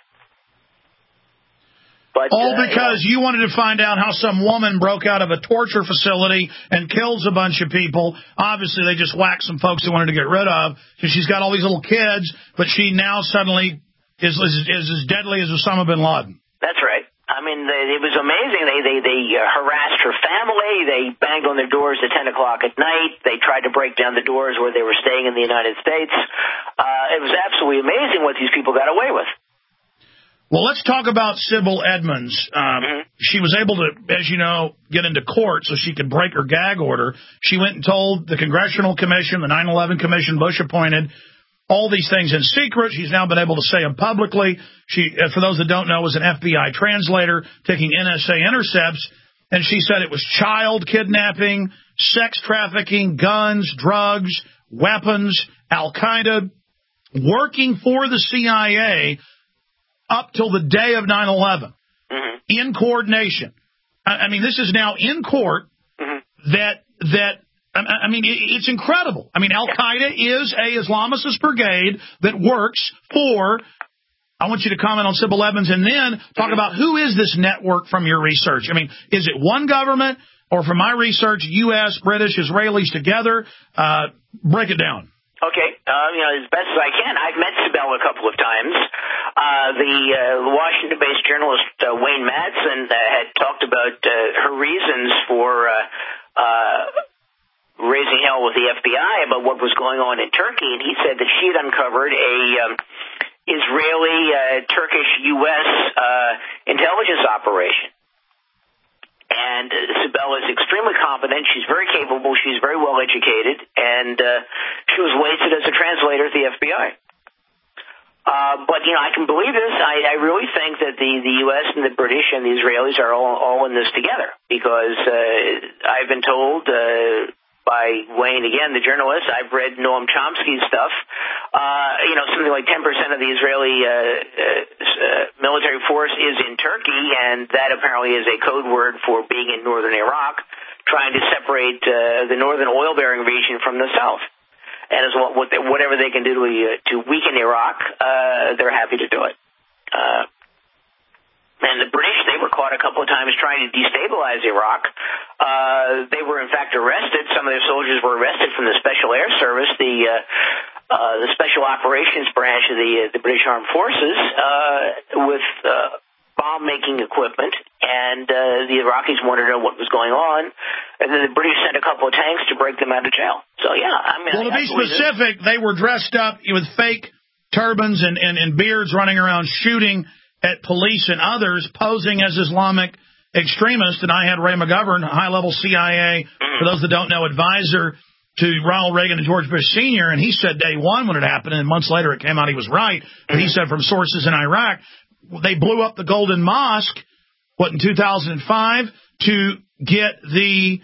S3: But,
S2: All
S3: uh,
S2: because you, know, you wanted to find out how some woman broke out of a torture facility and kills a bunch of people. Obviously, they just whacked some folks they wanted to get rid of because she's got all these little kids, but she now suddenly is, is, is as deadly as Osama bin Laden.
S3: That's right. I mean, they, it was amazing. They they they uh, harassed her family. They banged on their doors at ten o'clock at night. They tried to break down the doors where they were staying in the United States. Uh, it was absolutely amazing what these people got away with.
S2: Well, let's talk about Sybil Edmonds. Um, mm-hmm. She was able to, as you know, get into court so she could break her gag order. She went and told the Congressional Commission, the nine eleven Commission Bush appointed, all these things in secret. She's now been able to say them publicly. She, for those that don't know, was an F B I translator taking N S A intercepts, and she said it was child kidnapping, sex trafficking, guns, drugs, weapons, Al-Qaeda, working for the C I A up till the day of nine eleven, mm-hmm. in coordination. I, I mean, this is now in court. Mm-hmm. That that I, I mean, it, it's incredible. I mean, Al-Qaeda is a Islamicist brigade that works for. I want you to comment on Sybil Edmonds and then talk mm-hmm. about who is this network from your research. I mean, is it one government or from my research, U S, British, Israelis together? Uh, break it down.
S3: Okay, uh, you know, as best as I can. I've met Sybil a couple of times. Uh, the uh, Washington-based journalist uh, Wayne Madsen uh, had talked about uh, her reasons for uh, uh, raising hell with the F B I about what was going on in Turkey, and he said that she had uncovered a um, Israeli, uh, Turkish, U S uh, intelligence operation. And uh, Sybil is extremely competent. She's very capable. She's very well educated. And uh, she was wasted as a translator at the F B I. Uh, but, you know, I can believe this. I, I really think that the, the U S and the British and the Israelis are all, all in this together. Because uh, I've been told uh, by Wayne, again, the journalist, I've read Noam Chomsky's stuff. Uh, you know, something like ten percent of the Israeli uh, uh, military force is in Turkey, and that apparently is a code word for being in northern Iraq, trying to separate uh, the northern oil-bearing region from the south. And as well, whatever they can do to, uh, to weaken Iraq, uh, they're happy to do it. Uh, and the British, they were caught a couple of times trying to destabilize Iraq. Uh, they were, in fact, arrested. Some of their soldiers were arrested from the Special Air Service, the uh, uh, the Special Operations branch of the, uh, the British Armed Forces, uh, with uh, bomb-making equipment. And uh, the Iraqis wanted to know what was going on. And then the British sent a couple of tanks to break them out of jail. So, yeah, I mean...
S2: Well, to be specific, they were dressed up with fake turbans and, and, and beards running around shooting at police and others, posing as Islamic extremists. And I had Ray McGovern, a high-level C I A, for those that don't know, advisor to Ronald Reagan and George Bush Senior, and he said day one when it happened, and months later it came out he was right, but he said from sources in Iraq, they blew up the Golden Mosque, what, in two thousand five, to get the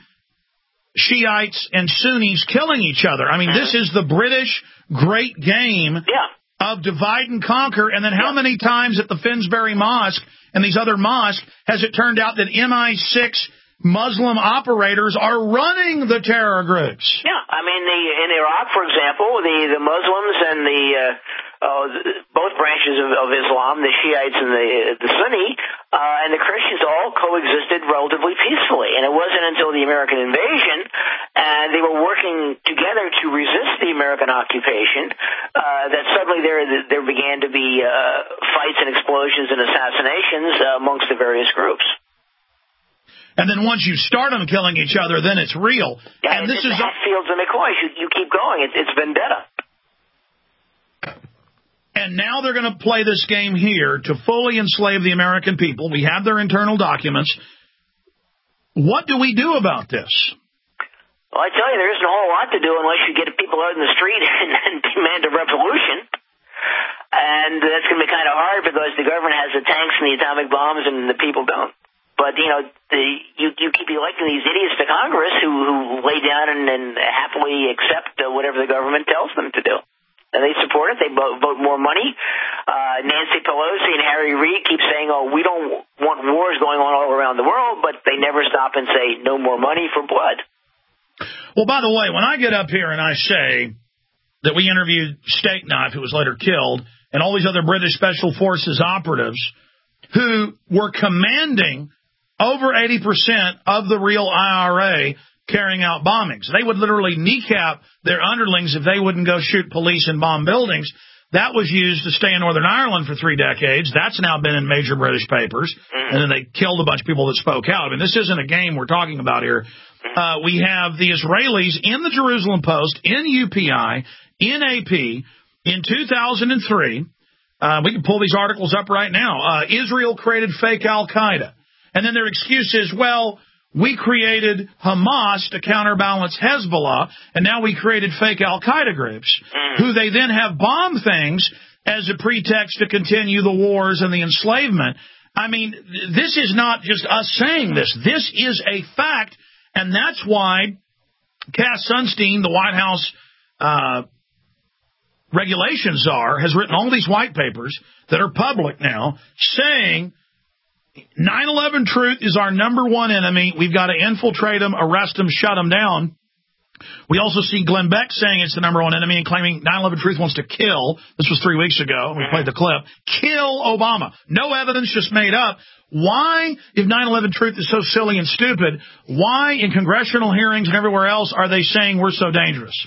S2: Shiites and Sunnis killing each other. I mean, this is the British great game
S3: yeah.
S2: of divide and conquer, and then how yeah. many times at the Finsbury Mosque and these other mosques has it turned out that M I six Muslim operators are running the terror groups?
S3: Yeah, I mean, the, in Iraq, for example, the, the Muslims and the, uh, uh, both branches of, of Islam, the Shiites and the, the Sunni, uh, and the Christians all coexisted relatively peacefully. And it wasn't until the American invasion, and they were working together to resist the American occupation, uh, that suddenly there, there began to be uh, fights and explosions and assassinations uh, amongst the various groups.
S2: And then once you start them killing each other, then it's real.
S3: Yeah,
S2: and
S3: it's,
S2: this
S3: it's
S2: is
S3: Hatfields and McCoys. You, you keep going. It's, it's vendetta.
S2: And now they're going to play this game here to fully enslave the American people. We have their internal documents. What do we do about this?
S3: Well, I tell you, there isn't a whole lot to do unless you get people out in the street and, and demand a revolution. And that's going to be kind of hard because the government has the tanks and the atomic bombs and the people don't. But, you know, the, you, you keep electing these idiots to Congress who, who lay down and, and happily accept uh, whatever the government tells them to do. And they support it. They vote, vote more money. Uh, Nancy Pelosi and Harry Reid keep saying, oh, we don't want wars going on all around the world, but they never stop and say no more money for blood.
S2: Well, by the way, when I get up here and I say that we interviewed Steakknife, who was later killed, and all these other British Special Forces operatives who were commanding over eighty percent of the real I R A carrying out bombings. They would literally kneecap their underlings if they wouldn't go shoot police and bomb buildings. That was used to stay in Northern Ireland for three decades. That's now been in major British papers. And then they killed a bunch of people that spoke out. I mean, this isn't a game we're talking about here. Uh, we have the Israelis in the Jerusalem Post, in U P I, in A P, in two thousand three. Uh, we can pull these articles up right now. Uh, Israel created fake Al-Qaeda. And then their excuse is, well, we created Hamas to counterbalance Hezbollah, and now we created fake Al-Qaeda groups, who they then have bombed things as a pretext to continue the wars and the enslavement. I mean, this is not just us saying this. This is a fact, and that's why Cass Sunstein, the White House uh, regulation czar, has written all these white papers that are public now saying nine eleven Truth is our number one enemy. We've got to infiltrate them, arrest them, shut them down. We also see Glenn Beck saying it's the number one enemy and claiming nine eleven Truth wants to kill. This was three weeks ago. We played the clip. Kill Obama. No evidence, just made up. Why, if nine eleven Truth is so silly and stupid, why in congressional hearings and everywhere else are they saying we're so dangerous?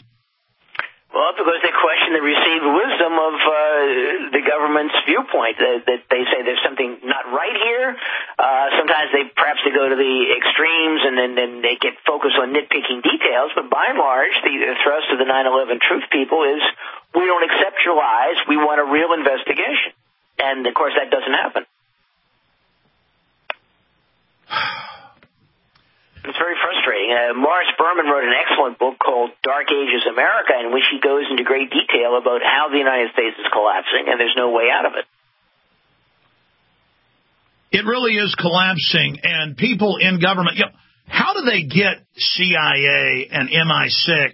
S3: Well, because they question the received wisdom of uh, the government's viewpoint, that, that they say there's something not right here. Uh, sometimes they perhaps they go to the extremes and then, then they get focused on nitpicking details. But by and large, the, the thrust of the nine eleven Truth people is we don't accept your lies. We want a real investigation. And, of course, that doesn't happen. It's very frustrating. Uh, Morris Berman wrote an excellent book called Dark Ages America, in which he goes into great detail about how the United States is collapsing, and there's no way out of it.
S2: It really is collapsing, and people in government, you know, how do they get C I A and M I six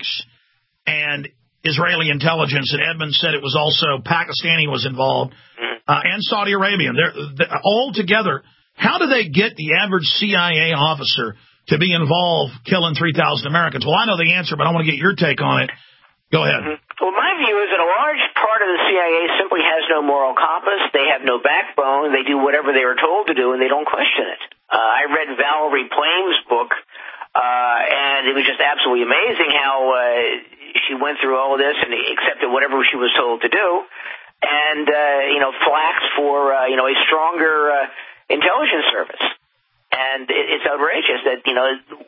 S2: and Israeli intelligence? And Edmund said it was also Pakistani was involved, mm-hmm. uh, and Saudi Arabian. They're, they're all together. How do they get the average C I A officer to be involved killing three thousand Americans? Well, I know the answer, but I want to get your take on it. Go ahead.
S3: Mm-hmm. Well, my view is that a large part of the C I A simply has no moral compass. They have no backbone. They do whatever they were told to do, and they don't question it. Uh, I read Valerie Plame's book, uh, and it was just absolutely amazing how uh, she went through all of this and accepted whatever she was told to do, and, uh, you know, flaxed for, uh, you know, a stronger uh, intelligence service. And it's outrageous that, you know,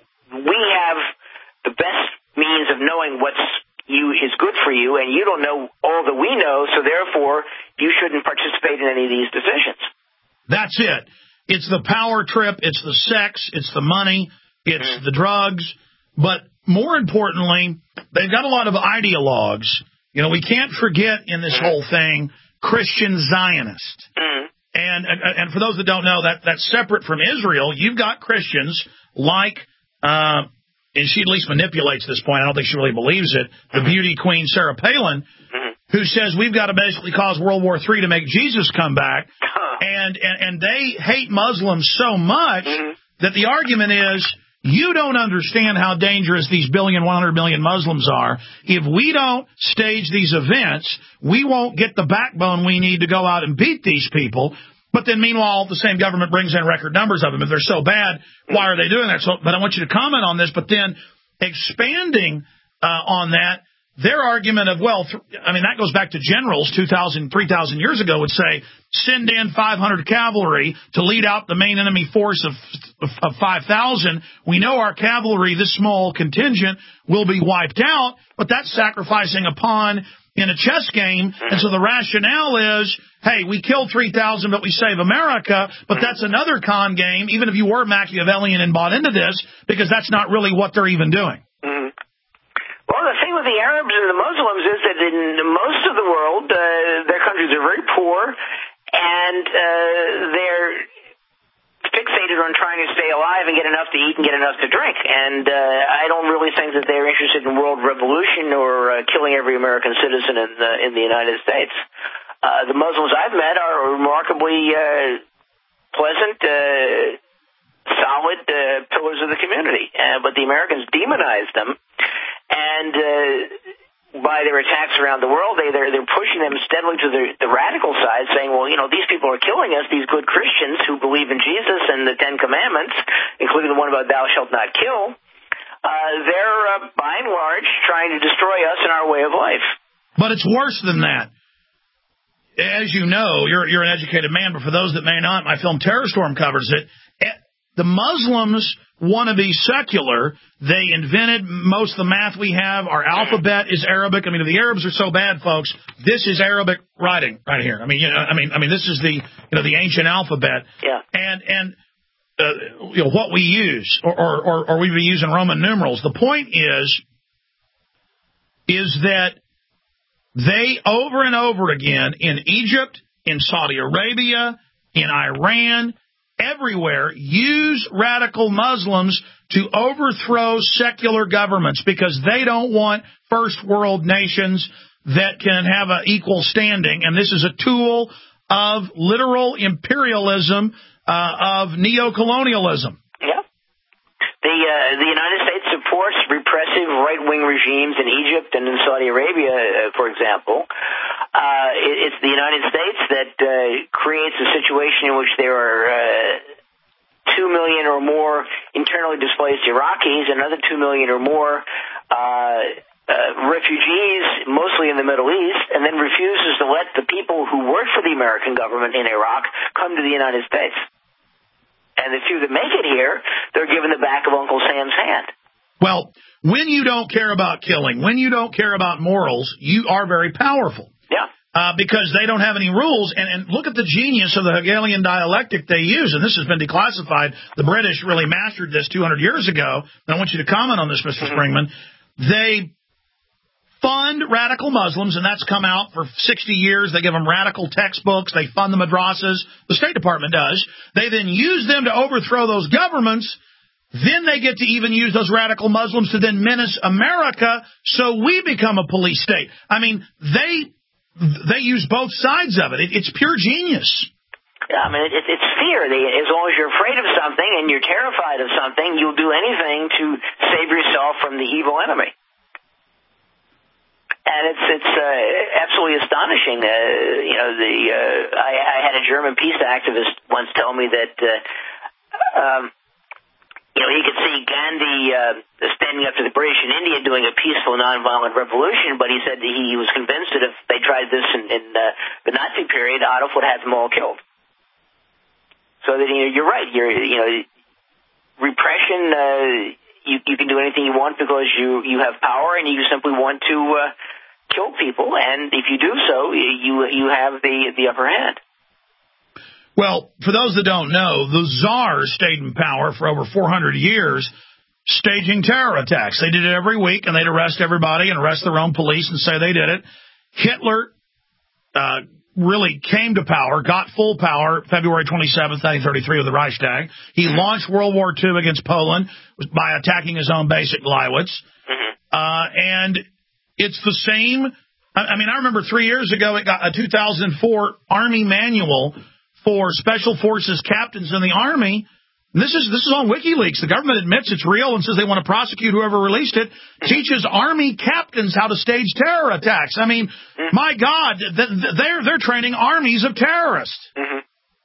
S3: we have the best means of knowing what's you is good for you, and you don't know all that we know, so therefore you shouldn't participate in any of these decisions.
S2: That's it. It's the power trip, it's the sex, it's the money, it's mm-hmm. the drugs, but more importantly, they've got a lot of ideologues. You know, we can't forget in this mm-hmm. whole thing Christian Zionists. Mm-hmm. And, and for those that don't know, that that's separate from Israel. You've got Christians like, uh, and she at least manipulates this point. I don't think she really believes it. The mm-hmm. beauty queen Sarah Palin, mm-hmm. who says we've got to basically cause World War Three to make Jesus come back. Huh. And, and and they hate Muslims so much mm-hmm. that the argument is, you don't understand how dangerous these billion, one hundred million Muslims are. If we don't stage these events, we won't get the backbone we need to go out and beat these people. But then, meanwhile, the same government brings in record numbers of them. If they're so bad, why are they doing that? So, but I want you to comment on this. But then expanding uh, on that, their argument of, well, th- I mean, that goes back to generals two thousand, three thousand years ago would say, send in five hundred cavalry to lead out the main enemy force of, of, of five thousand. We know our cavalry, this small contingent, will be wiped out, but that's sacrificing a pawn in a chess game. And so the rationale is, hey, we killed three thousand, but we save America, but that's another con game, even if you were Machiavellian and bought into this, because that's not really what they're even doing.
S3: Mm-hmm. Well, the thing with the Arabs and the Muslims is that in most of the world, uh, their countries are very poor, and uh, they're fixated on trying to stay alive and get enough to eat and get enough to drink. And uh, I don't really think that they're interested in world revolution or uh, killing every American citizen in the, in the United States. Uh, the Muslims I've met are remarkably uh, pleasant, uh, solid uh, pillars of the community. Uh, but the Americans demonize them. And uh, by their attacks around the world, they, they're, they're pushing them steadily to the, the radical side, saying, well, you know, these people are killing us, these good Christians who believe in Jesus and the Ten Commandments, including the one about thou shalt not kill. Uh, they're, uh, by and large, trying to destroy us and our way of life.
S2: But it's worse than that. As you know, you're, you're an educated man, but for those that may not, my film Terror Storm covers it. The Muslims want to be secular. They invented most of the math we have. Our alphabet is Arabic. I mean, if the Arabs are so bad, folks, this is Arabic writing right here. I mean, you know, I mean, I mean, this is the you know the ancient alphabet.
S3: Yeah.
S2: And and uh, you know what we use, or or or, or we be using Roman numerals. The point is, is that they over and over again in Egypt, in Saudi Arabia, in Iran, everywhere, use radical Muslims to overthrow secular governments because they don't want first world nations that can have an equal standing. And this is a tool of literal imperialism, uh, of neocolonialism.
S3: Yeah. The, uh, the United States supports repressive right-wing regimes in Egypt and in Saudi Arabia, uh, for example. Uh, it, it's the United States that uh, creates a situation in which there are uh, two million or more internally displaced Iraqis, another two million or more uh, uh, refugees, mostly in the Middle East, and then refuses to let the people who work for the American government in Iraq come to the United States. And the few that make it here, they're given the back of Uncle Sam's hand.
S2: Well, when you don't care about killing, when you don't care about morals, you are very powerful.
S3: Yeah.
S2: Uh, because they don't have any rules. And, and look at the genius of the Hegelian dialectic they use. And this has been declassified. The British really mastered this two hundred years ago. And I want you to comment on this, Mister Mm-hmm. Springman. They fund radical Muslims, and that's come out for sixty years. They give them radical textbooks. They fund the madrasas. The State Department does. They then use them to overthrow those governments. Then they get to even use those radical Muslims to then menace America, so we become a police state. I mean, they they use both sides of it. it it's pure genius.
S3: Yeah, I mean, it, it's fear. They, as long as you're afraid of something and you're terrified of something, you'll do anything to save yourself from the evil enemy. And it's it's uh, absolutely astonishing. Uh, you know, the uh, I, I had a German peace activist once tell me that uh, um, you know he could see Gandhi uh, standing up to the British in India doing a peaceful, nonviolent revolution, but he said that he was convinced that if they tried this in, in uh, the Nazi period, Adolf would have them all killed. So that you know, you're right. You're you know repression. Uh, you you can do anything you want because you you have power and you simply want to. Uh, kill people, and if you do so, you you have the the upper hand.
S2: Well, for those that don't know, the czars stayed in power for over four hundred years, staging terror attacks. They did it every week, and they'd arrest everybody and arrest their own police and say they did it. Hitler uh, really came to power, got full power, February twenty-seventh, nineteen thirty-three, with the Reichstag. He launched World War Two against Poland by attacking his own base at Gleiwitz. Mm-hmm. Uh, and it's the same. I mean, I remember three years ago, it got a two thousand four Army manual for Special Forces captains in the Army. And this is this is on WikiLeaks. The government admits it's real and says they want to prosecute whoever released it. Teaches Army captains how to stage terror attacks. I mean, my God, they're they're training armies of terrorists.
S3: Mm-hmm.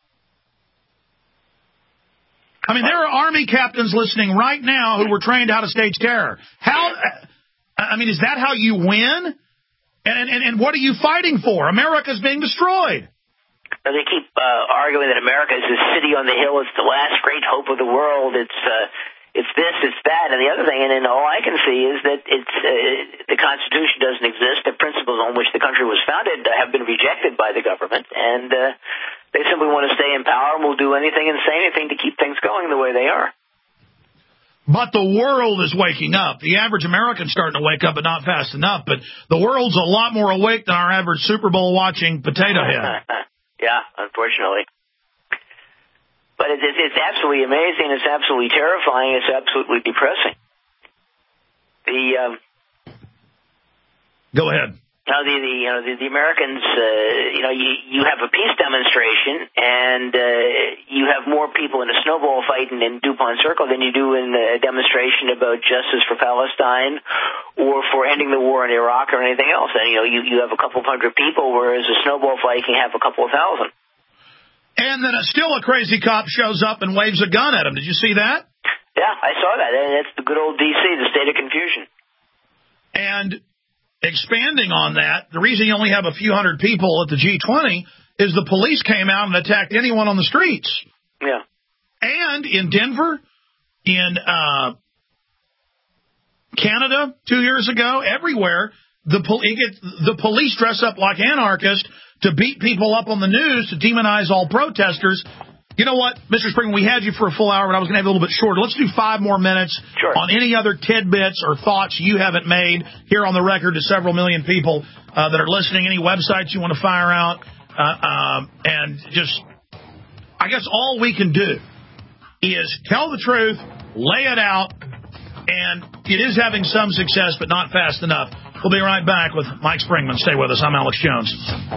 S2: I mean, there are Army captains listening right now who were trained how to stage terror. How? I mean, is that how you win? And, and and what are you fighting for? America's being destroyed.
S3: They keep uh, arguing that America is this city on the hill. It's the last great hope of the world. It's uh, it's this, it's that, and the other thing. And then all I can see is that it's uh, the Constitution doesn't exist. The principles on which the country was founded have been rejected by the government, and uh, they simply want to stay in power and will do anything and say anything to keep things going the way they are.
S2: But the world is waking up. The average American's starting to wake up, but not fast enough. But the world's a lot more awake than our average Super Bowl watching potato head.
S3: Yeah, unfortunately. But it, it, it's absolutely amazing. It's absolutely terrifying. It's absolutely depressing. The um,
S2: Go ahead.
S3: Now, the, the you know the, the Americans, uh, you know, you you have a peace demonstration, and uh, you have more people in a snowball fight in, in DuPont Circle than you do in a demonstration about justice for Palestine or for ending the war in Iraq or anything else. And you know, you you have a couple of hundred people, whereas a snowball fight can have a couple of thousand.
S2: And then a, still a crazy cop shows up and waves a gun at him. Did you see that?
S3: Yeah, I saw that. That's the good old D C, the state of confusion.
S2: And expanding on that, the reason you only have a few hundred people at the G twenty is the police came out and attacked anyone on the streets.
S3: Yeah.
S2: And in Denver, in uh, Canada two years ago, everywhere, the, pol- get, the police dress up like anarchists to beat people up on the news, to demonize all protesters. You know what, Mister Spring, we had you for a full hour, but I was going to have a little bit shorter. Let's do five more minutes
S3: sure.
S2: on any other tidbits or thoughts you haven't made here on the record to several million people uh, that are listening, any websites you want to fire out, uh, um, and just, I guess all we can do is tell the truth, lay it out, and it is having some success, but not fast enough. We'll be right back with Mike Springman. Stay with us. I'm Alex Jones.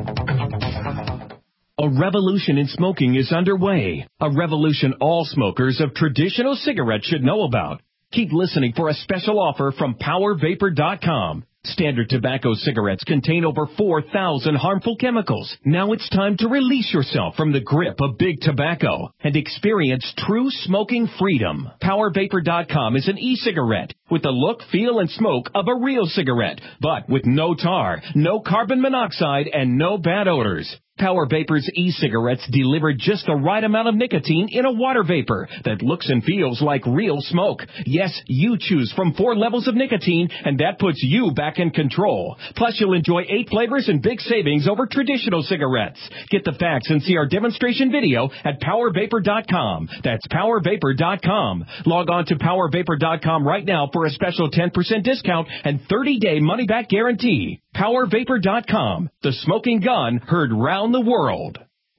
S18: A revolution in smoking is underway. A revolution all smokers of traditional cigarettes should know about. Keep listening for a special offer from power vapor dot com. Standard tobacco cigarettes contain over four thousand harmful chemicals. Now it's time to release yourself from the grip of big tobacco and experience true smoking freedom. power vapor dot com is an e-cigarette with the look, feel, and smoke of a real cigarette, but with no tar, no carbon monoxide, and no bad odors. Power Vapor's e-cigarettes deliver just the right amount of nicotine in a water vapor that looks and feels like real smoke. Yes, you choose from four levels of nicotine, and that puts you back in control. Plus, you'll enjoy eight flavors and big savings over traditional cigarettes. Get the facts and see our demonstration video at power vapor dot com. That's power vapor dot com. Log on to power vapor dot com right now for a special ten percent discount and thirty-day money-back guarantee. power vapor dot com. The smoking gun heard round the world.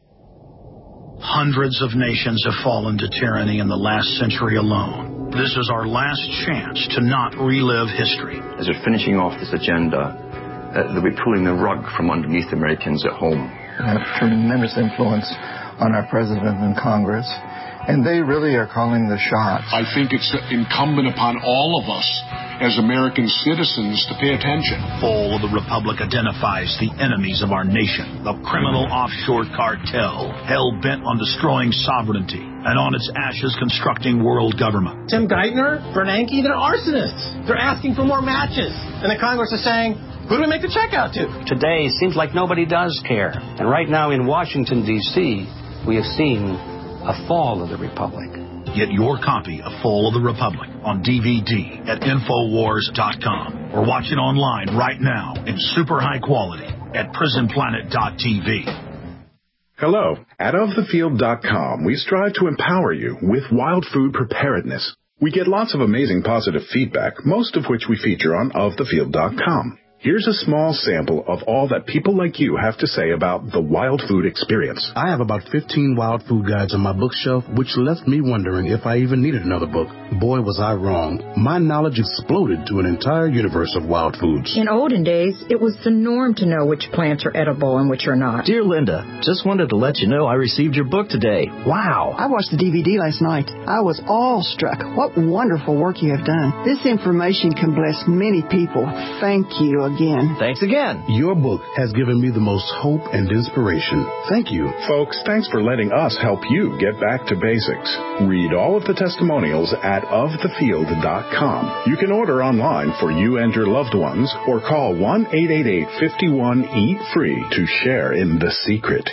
S2: Hundreds of nations have fallen to tyranny in the last century alone. This is our last chance to not relive history.
S8: As they're finishing off this agenda, uh, they'll be pulling the rug from underneath Americans at home.
S9: They have tremendous influence on our president and Congress, and they really are calling the shots.
S10: I think it's incumbent upon all of us as American citizens to pay attention.
S2: Fall of the Republic identifies the enemies of our nation, the criminal offshore cartel, hell-bent on destroying sovereignty, and on its ashes constructing world government.
S11: Tim Geithner, Bernanke, they're arsonists. They're asking for more matches. And the Congress is saying, who do we make the check out to?
S12: Today, it seems like nobody does care. And right now in Washington, D C, we have seen a fall of the Republic.
S2: Get your copy of Fall of the Republic on D V D at infowars dot com or watch it online right now in super high quality at prison planet dot t v.
S21: Hello. At of the field dot com, we strive to empower you with wild food preparedness. We get lots of amazing positive feedback, most of which we feature on of the field dot com. Here's a small sample of all that people like you have to say about the wild food experience.
S22: I have about fifteen wild food guides on my bookshelf, which left me wondering if I even needed another book. Boy, was I wrong. My knowledge exploded to an entire universe of wild foods.
S23: In olden days, it was the norm to know which plants are edible and which are not.
S24: Dear Linda, just wanted to let you know I received your book today. Wow.
S25: I watched the D V D last night. I was awestruck. What wonderful work you have done. This information can bless many people. Thank you again. Again.
S24: Thanks again.
S22: Your book has given me the most hope and inspiration. Thank you.
S21: Folks, thanks for letting us help you get back to basics. Read all of the testimonials at of the field dot com. You can order online for you and your loved ones or call one eight eight eight, five one, eat free to share in the secret.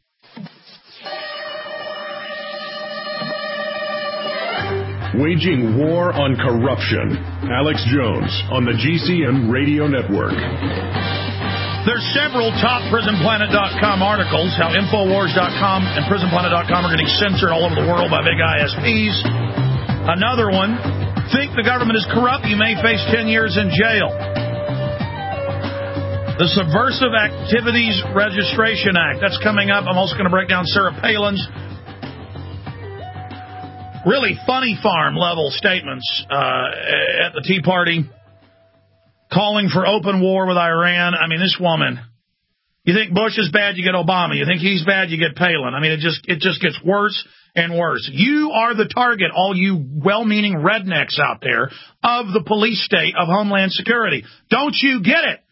S1: Waging war on corruption. Alex Jones on the G C N Radio Network.
S2: There's several top prison planet dot com articles, how infowars dot com and prison planet dot com are getting censored all over the world by big I S Ps. Another one, think the government is corrupt, you may face ten years in jail. The Subversive Activities Registration Act, that's coming up. I'm also going to break down Sarah Palin's really funny farm level statements uh, at the Tea Party, calling for open war with Iran. I mean, this woman, you think Bush is bad, you get Obama. You think he's bad, you get Palin. I mean, it just it just gets worse and worse. You are the target, all you well-meaning rednecks out there, of the police state of Homeland Security. Don't you get it?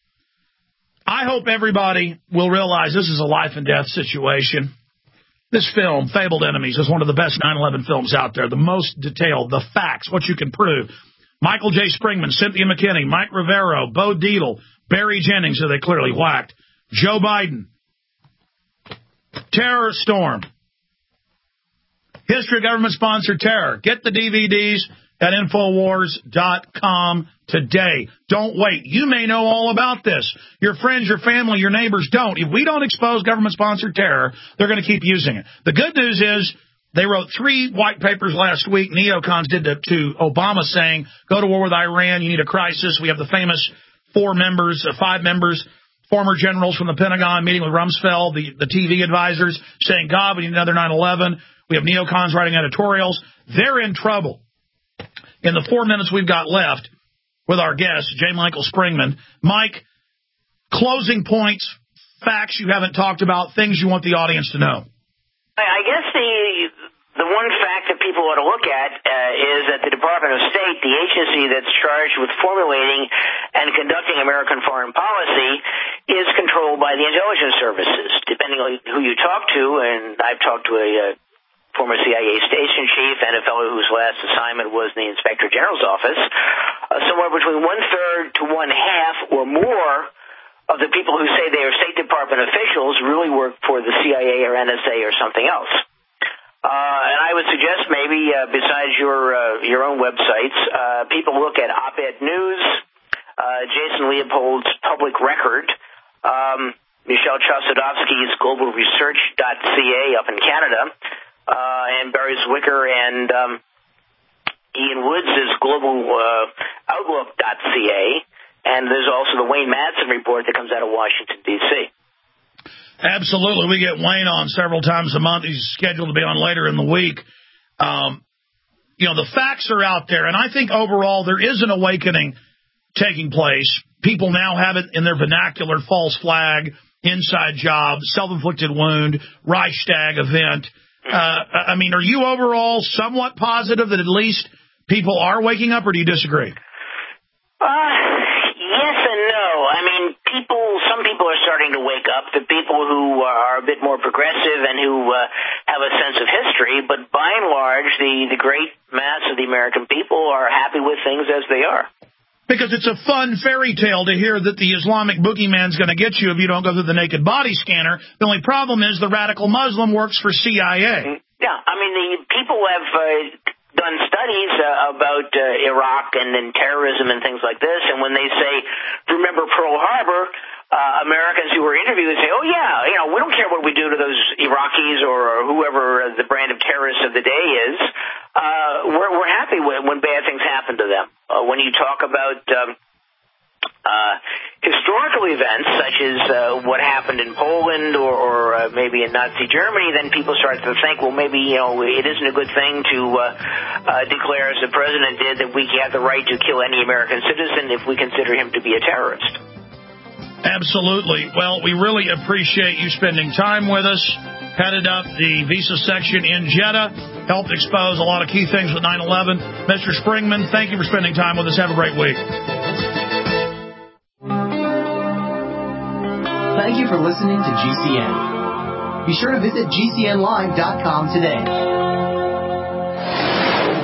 S2: I hope everybody will realize this is a life and death situation. This film, Fabled Enemies, is one of the best nine eleven films out there. The most detailed, the facts, what you can prove. Michael J. Springman, Cynthia McKinney, Mike Rivero, Bo Dietl, Barry Jennings, who they clearly whacked, Joe Biden, Terror Storm, History of Government-Sponsored Terror. Get the D V Ds at Infowars dot com today. Don't wait. You may know all about this. Your friends, your family, your neighbors don't. If we don't expose government-sponsored terror, they're going to keep using it. The good news is they wrote three white papers last week, neocons did to, to Obama, saying, go to war with Iran, you need a crisis. We have the famous four members, uh, five members, former generals from the Pentagon meeting with Rumsfeld, the, the T V advisors, saying, God, we need another nine eleven. We have neocons writing editorials. They're in trouble. In the four minutes we've got left with our guest, J. Michael Springman, Mike, closing points, facts you haven't talked about, things you want the audience to know.
S3: I guess the the one fact that people ought to look at uh, is that the Department of State, the agency that's charged with formulating and conducting American foreign policy, is controlled by the intelligence services. Depending on who you talk to, and I've talked to a uh, former C I A station chief and a fellow whose last assignment was in the Inspector General's office, uh, somewhere between one-third to one-half or more of the people who say they are State Department officials really work for the C I A or N S A or something else. Uh, and I would suggest maybe, uh, besides your uh, your own websites, uh, people look at Op-Ed News, uh, Jason Leopold's Public Record, um, Michelle Chossudovsky's Global Research dot C A up in Canada, uh, and Barry Zwicker and um, Ian Woods' Global uh, Outlook dot C A. And there's also the Wayne Madsen report that comes out of Washington, D C
S2: Absolutely. We get Wayne on several times a month. He's scheduled to be on later in the week. Um, you know, the facts are out there, and I think overall there is an awakening taking place. People now have it in their vernacular: false flag, inside job, self-inflicted wound, Reichstag event. Uh, I mean, are you overall somewhat positive that at least people are waking up, or do you disagree?
S3: Uh, yes and no. I mean, people, some people are starting to wake up, the people who are a bit more progressive and who uh, have a sense of history, but by and large, the, the great mass of the American people are happy with things as they are.
S2: Because it's a fun fairy tale to hear that the Islamic boogeyman's going to get you if you don't go through the naked body scanner. The only problem is the radical Muslim works for C I A.
S3: Yeah, I mean, the people have uh, done studies uh, about uh, Iraq and then terrorism and things like this, and when they say, remember Pearl Harbor, uh, Americans who were interviewed say, oh, yeah, you know, we don't care what we do to those Iraqis or, or whoever the brand of terrorists of the day is. Uh, we're, we're happy when, when bad things happen to them. Uh, when you talk about um, uh, historical events, such as uh, what happened in Poland or, or uh, maybe in Nazi Germany, then people start to think, well, maybe, you know, it isn't a good thing to uh, uh, declare, as the president did, that we have the right to kill any American citizen if we consider him to be a terrorist.
S2: Absolutely. Well, we really appreciate you spending time with us. Headed up the visa section in Jeddah, helped expose a lot of key things with nine eleven. Mister Springman, thank you for spending time with us. Have a great week.
S5: Thank you for listening to G C N. Be sure to visit G C N live dot com today.